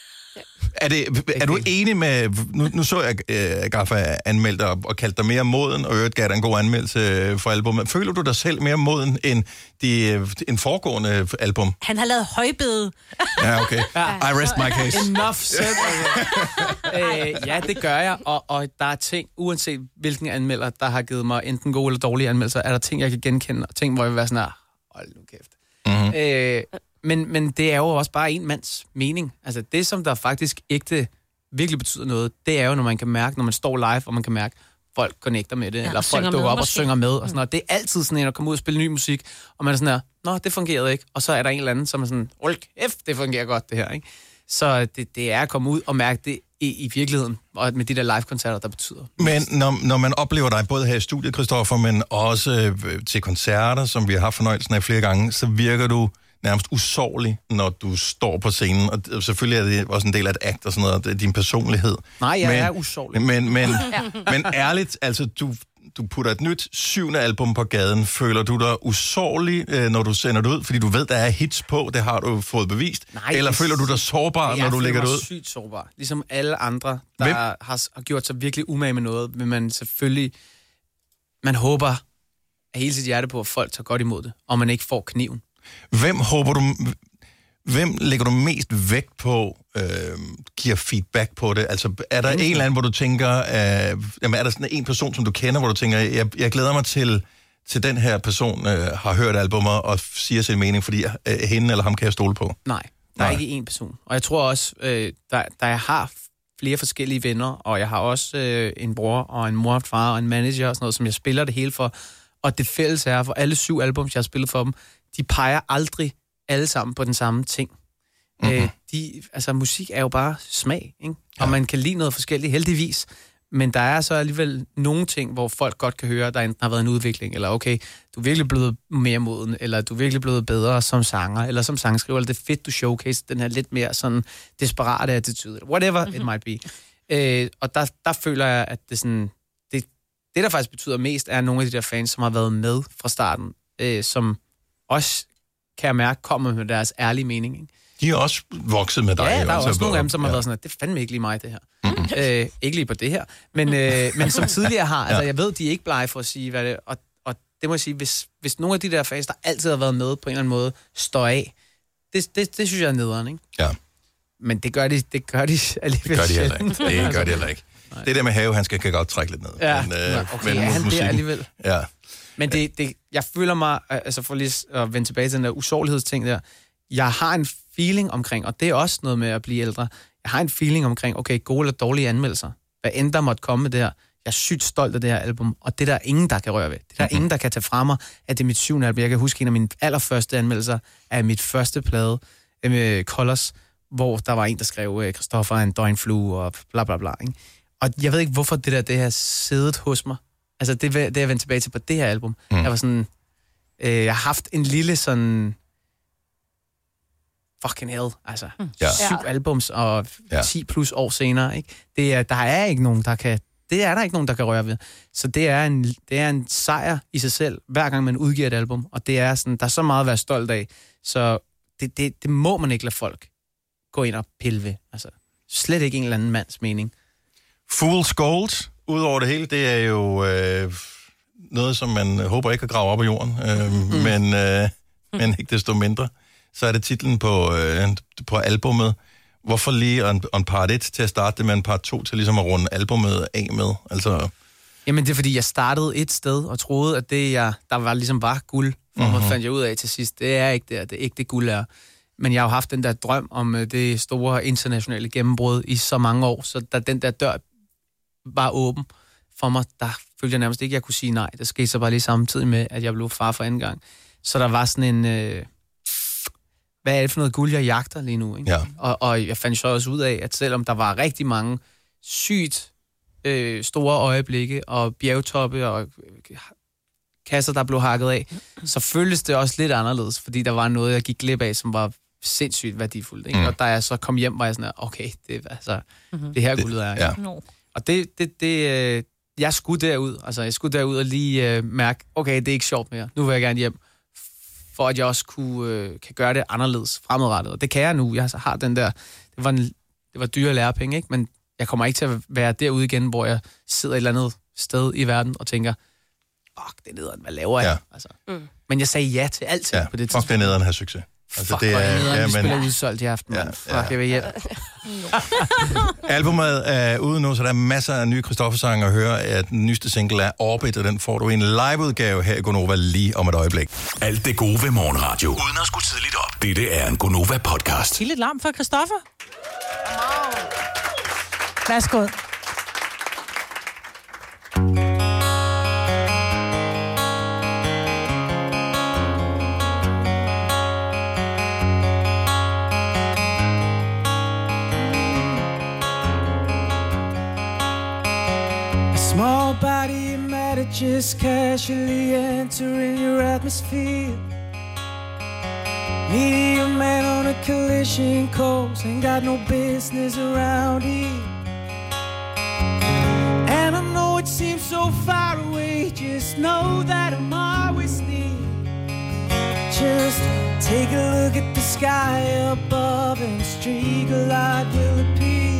Er, det, er du enig med... Nu, nu så jeg, at uh, Gaffa anmeldte og, og kaldte dig mere moden, og øvrigt gav dig en god anmeldelse for albumet. Føler du dig selv mere moden end de, en foregående album? Han har lavet højbede. Ja, okay. I rest my case. Enough said. øh, ja, det gør jeg, og, og der er ting, uanset hvilken anmelder, der har givet mig enten gode eller dårlige anmeldelser, er der ting, jeg kan genkende, og ting, hvor jeg vil være sådan her, hold nu kæft. Mm-hmm. Øh, Men, men det er jo også bare en mands mening. Altså det, som der faktisk ægte virkelig betyder noget, det er jo, når man kan mærke, når man står live, og man kan mærke, folk connecter med det, ja, eller folk dukker op måske. Og synger med, og sådan noget. Det er altid sådan en at komme ud og spille ny musik, og man er sådan her, nå, det fungerede ikke. Og så er der en eller anden, som er sådan, hold kæft, det fungerer godt, det her, ikke? Så det, det er at komme ud og mærke det i, i virkeligheden, og med de der live-koncerter, der betyder. Men når, når man oplever dig både her i studiet, Christoffer, men også øh, til koncerter, som vi har haft fornøjelsen af flere gange, så virker du nærmest usårlig, når du står på scenen. Og selvfølgelig er det også en del af et act og sådan noget, det er din personlighed. Nej, jeg men, er usårlig. Men, men, men ærligt, altså, du, du putter et nyt syvende album på gaden. Føler du dig usårlig, når du sender det ud? Fordi du ved, der er hits på, det har du fået bevist. Nej, Eller føler du dig sårbar, når du lægger det ud? Jeg føler mig sygt sårbar. Ligesom alle andre, der har, har gjort sig virkelig umage med noget, vil man selvfølgelig... Man håber... af hele sit hjerte på, at folk tager godt imod det, og man ikke får kniven. Hvem håber du... Hvem lægger du mest vægt på, øh, giver feedback på det? Altså, er der mm. en eller anden, hvor du tænker, øh, jamen, er der sådan en person, som du kender, hvor du tænker, jeg, jeg glæder mig til, til den her person øh, har hørt albumet og siger sin mening, fordi øh, hende eller ham kan jeg stole på? Nej, der er Nej. ikke én person. Og jeg tror også, øh, der, der jeg har flere forskellige venner, og jeg har også øh, en bror og en mor og far og en manager og sådan noget, som jeg spiller det hele for. Og det fælles er, for alle syv albums, jeg har spillet for dem, de peger aldrig alle sammen på den samme ting. Mm-hmm. Øh, de, altså, musik er jo bare smag, ikke? Ja. Og man kan lide noget forskelligt, heldigvis. Men der er så alligevel nogle ting, hvor folk godt kan høre, at der enten har været en udvikling, eller okay, du er virkelig blevet mere moden, eller du er virkelig blevet bedre som sanger, eller som sangskriver, eller det er fedt, du showcase den her lidt mere sådan desperate attitude, whatever mm-hmm. it might be. Øh, og der, der føler jeg, at det sådan... Det, det, der faktisk betyder mest, er nogle af de der fans, som har været med fra starten, øh, som også kan jeg mærke, kommer med deres ærlige mening. Ikke? De er også vokset med dig. Ja, der er altså, også nogle af dem, som ja. har været sådan, at det er fandme ikke lige mig, det her. Mm-hmm. Øh, ikke lige på det her, men, øh, men som tidligere har. Altså, ja. Jeg ved, de er ikke blege for at sige, hvad det er. Og, og det må jeg sige, hvis, hvis nogle af de der fans, der altid har været med på en eller anden måde, står af, det, det, det synes jeg er nederen, ikke? Ja. Men det gør de, det gør de alligevel. Det gør de heller ikke. Det gør de heller ikke. Nej. Det der med have, han skal kan godt trække lidt ned. Ja, men, øh, okay, men ja, han musikken, der alligevel. Ja. Men det, det, jeg føler mig, altså for lige at vende tilbage til den der usårlighedsting der, jeg har en feeling omkring, og det er også noget med at blive ældre, jeg har en feeling omkring, okay, gode eller dårlige anmeldelser. Hvad end der måtte komme med det her, jeg er sygt stolt af det her album, og det der er ingen, der kan røre ved. Det der er mm-hmm. ingen, der kan tage fra mig, at det er mit syvende album. Jeg kan huske en af mine allerførste anmeldelser af mit første plade med Colors, hvor der var en, der skrev, Christoffer er en døgnflue, og bla bla bla. Ikke? Og jeg ved ikke, hvorfor det der, det har siddet hos mig. Altså, det, det jeg vendte tilbage til på det her album. Mm. Jeg var sådan... Øh, jeg har haft en lille sådan... Fucking hell, altså. Mm. Ja. Syv albums og ja. ti plus år senere, ikke? Det er, der er ikke nogen, der kan... Det er der ikke nogen, der kan røre ved. Så det er en, det er en sejr i sig selv, hver gang man udgiver et album. Og det er sådan... Der er så meget at være stolt af. Så det, det, det må man ikke lade folk gå ind og pille ved. Altså, slet ikke en eller anden mands mening. Fool's Gold, ud over det hele, det er jo øh, noget, som man håber ikke at grave op af jorden, øh, mm. men, øh, men ikke desto mindre. Så er det titlen på, øh, på albummet. Hvorfor lige en, en part et til at starte det, med en part to til ligesom at runde albummet af med? Altså... Jamen det er fordi, jeg startede et sted og troede, at det, jeg, der var ligesom var guld, for mm-hmm. mig fandt jeg ud af til sidst. Det er ikke det, det er ikke det guld er. Men jeg har jo haft den der drøm om det store internationale gennembrud i så mange år, så da den der dør var åben for mig, der følte jeg nærmest ikke, at jeg kunne sige nej. Det skete så bare lige samtidig med, at jeg blev far for anden gang. Så der var sådan en... Øh, hvad er det for noget guld, jeg jagter lige nu? Ikke? Ja. Og, og jeg fandt så også ud af, at selvom der var rigtig mange sygt øh, store øjeblikke, og bjergtoppe, og øh, kasser, der blev hakket af, så føltes det også lidt anderledes, fordi der var noget, jeg gik glip af, som var sindssygt værdifuldt. Ikke? Mm. Og da jeg så kom hjem, var jeg sådan, okay, det, altså, mm-hmm. det her guldet er. Ja. No. Og det, det, det øh, jeg skulle derud, altså jeg skulle derud og lige øh, mærke, okay, det er ikke sjovt mere, nu vil jeg gerne hjem, for at jeg også kunne, øh, kan gøre det anderledes fremadrettet. Og det kan jeg nu, jeg har den der, det var, en, det var dyre lærepenge, ikke? Men jeg kommer ikke til at være derude igen, hvor jeg sidder et eller andet sted i verden og tænker, fuck, det er nederen, hvad laver jeg? Ja. Altså. Mm. Men jeg sagde ja til alt ja, på det tidspunkt. Fuck, det er nederen at have succes. Altså, fuck, det er nederen, ja, vi men... spiller udsolgt i aften, ja, fuck, ja. Jeg vil hjem. Albumet er ude nu, så der er masser af nye Christoffer-sange at høre. At den nyeste single er Orbit, og den får du i en liveudgave her i Gonova lige om et øjeblik. Alt det gode ved morgenradio, uden at skulle tidligt op. Dette er en Gonova-podcast. Til lidt larm for Christoffer. Værsgo. Small body matter just casually entering your atmosphere. Medium man on a collision course, ain't got no business around here. And I know it seems so far away, just know that I'm always near. Just take a look at the sky above and a streak of light will appear.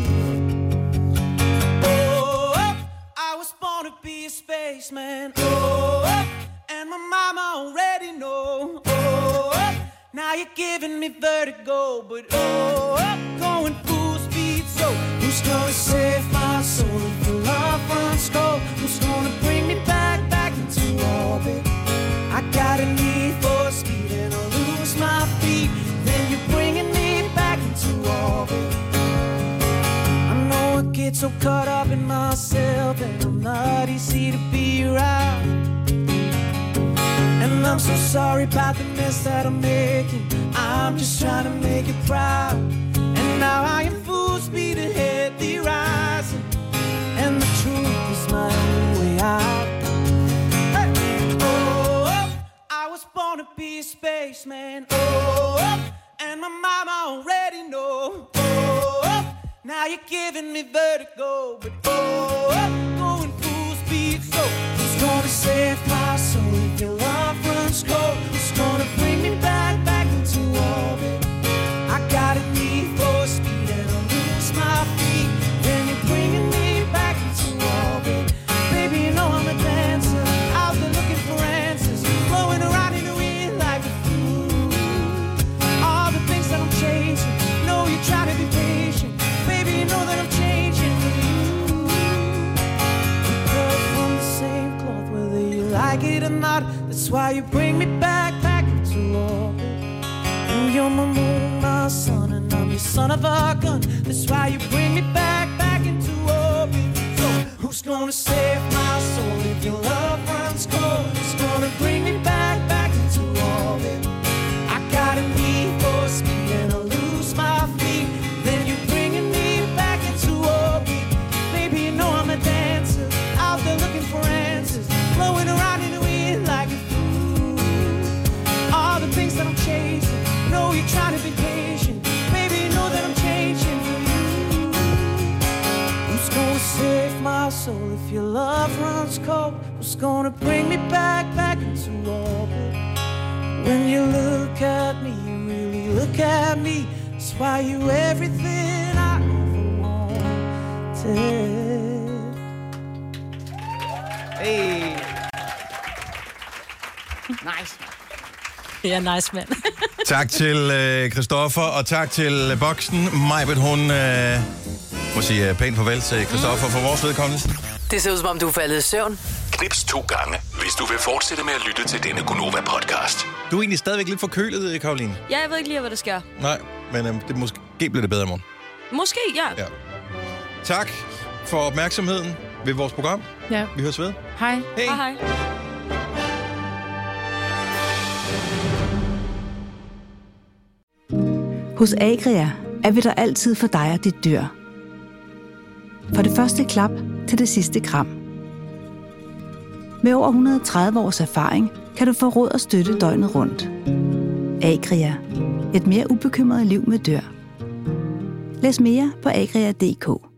Oh, I was born to be a spaceman. Oh, and and my mama already know. Oh, oh, now you're giving me vertigo, but oh, oh, going full speed. So who's gonna save my soul if the love runs cold? Who's gonna bring me back, back into orbit? I got a need for speed and I'll lose my feet. Then you're bringing me back into orbit. I know I get so caught up in myself and I'm not easy to be around. And I'm so sorry about the mess that I'm making. I'm just trying to make it proud. And now I am full speed ahead, the rising. And the truth is my only way out. Hey. Oh, oh, I was born to be a spaceman. Oh, oh, and my mama already know. Oh, oh, now you're giving me vertigo. But oh, oh, going full speed. So who's gonna save my soul if your love runs cold? Who's gonna bring me back, back into orbit? I got a need for speed and I'll lose my feet. Then you're bringing me back into orbit. Baby, you know I'm a dancer, out there looking for answers, blowing around in the wind like a fool. All the things that I'm chasing, know you're trying to be patient. Baby, you know that I'm changing for you. We cut from the same cloth, whether you like it or not. That's why you bring me back, back into orbit. And you're my moon, my sun, and I'm your son of a gun. That's why you bring me back, back into orbit. So who's gonna save my soul if your love runs cold? Who's gonna bring me back, back into orbit? I got a need for speed and I'll lose my feet. Then you're bringing me back into orbit. Baby, you know I'm a dancer, out there looking for answers, blowing around in the wind like a fool. All the things that I'm chasing, know you're trying to be patient. Baby, you know that I'm changing for you. Who's gonna save my soul if your love runs cold? Who's gonna bring me back, back into orbit? When you look at me, you really look at me. That's why you're everything I ever wanted. Hey. Nice. Ja, nice, mand. Tak til øh, Christoffer, og tak til øh, boksen. Majbet, hun øh, må sige øh, pænt farvel til Christoffer for vores vedkommelse. Det ser ud som om, du er faldet i søvn. Knips to gange, hvis du vil fortsætte med at lytte til denne Gonova-podcast. Du er egentlig stadigvæk lidt forkølet, Karoline. Ja, jeg ved ikke lige, hvad der sker. Nej, men øh, det måske bliver det bedre i morgen. Måske, ja. Ja. Tak for opmærksomheden ved vores program. Ja. Vi høres ved. Hej. Hej. Hej, hej. Hos Agria er vi der altid for dig og dit dyr. For det første klap til det sidste kram. Med over et hundrede og tredive års erfaring kan du få råd og støtte døgnet rundt. Agria. Et mere ubekymret liv med dyr. Læs mere på agria punktum d k.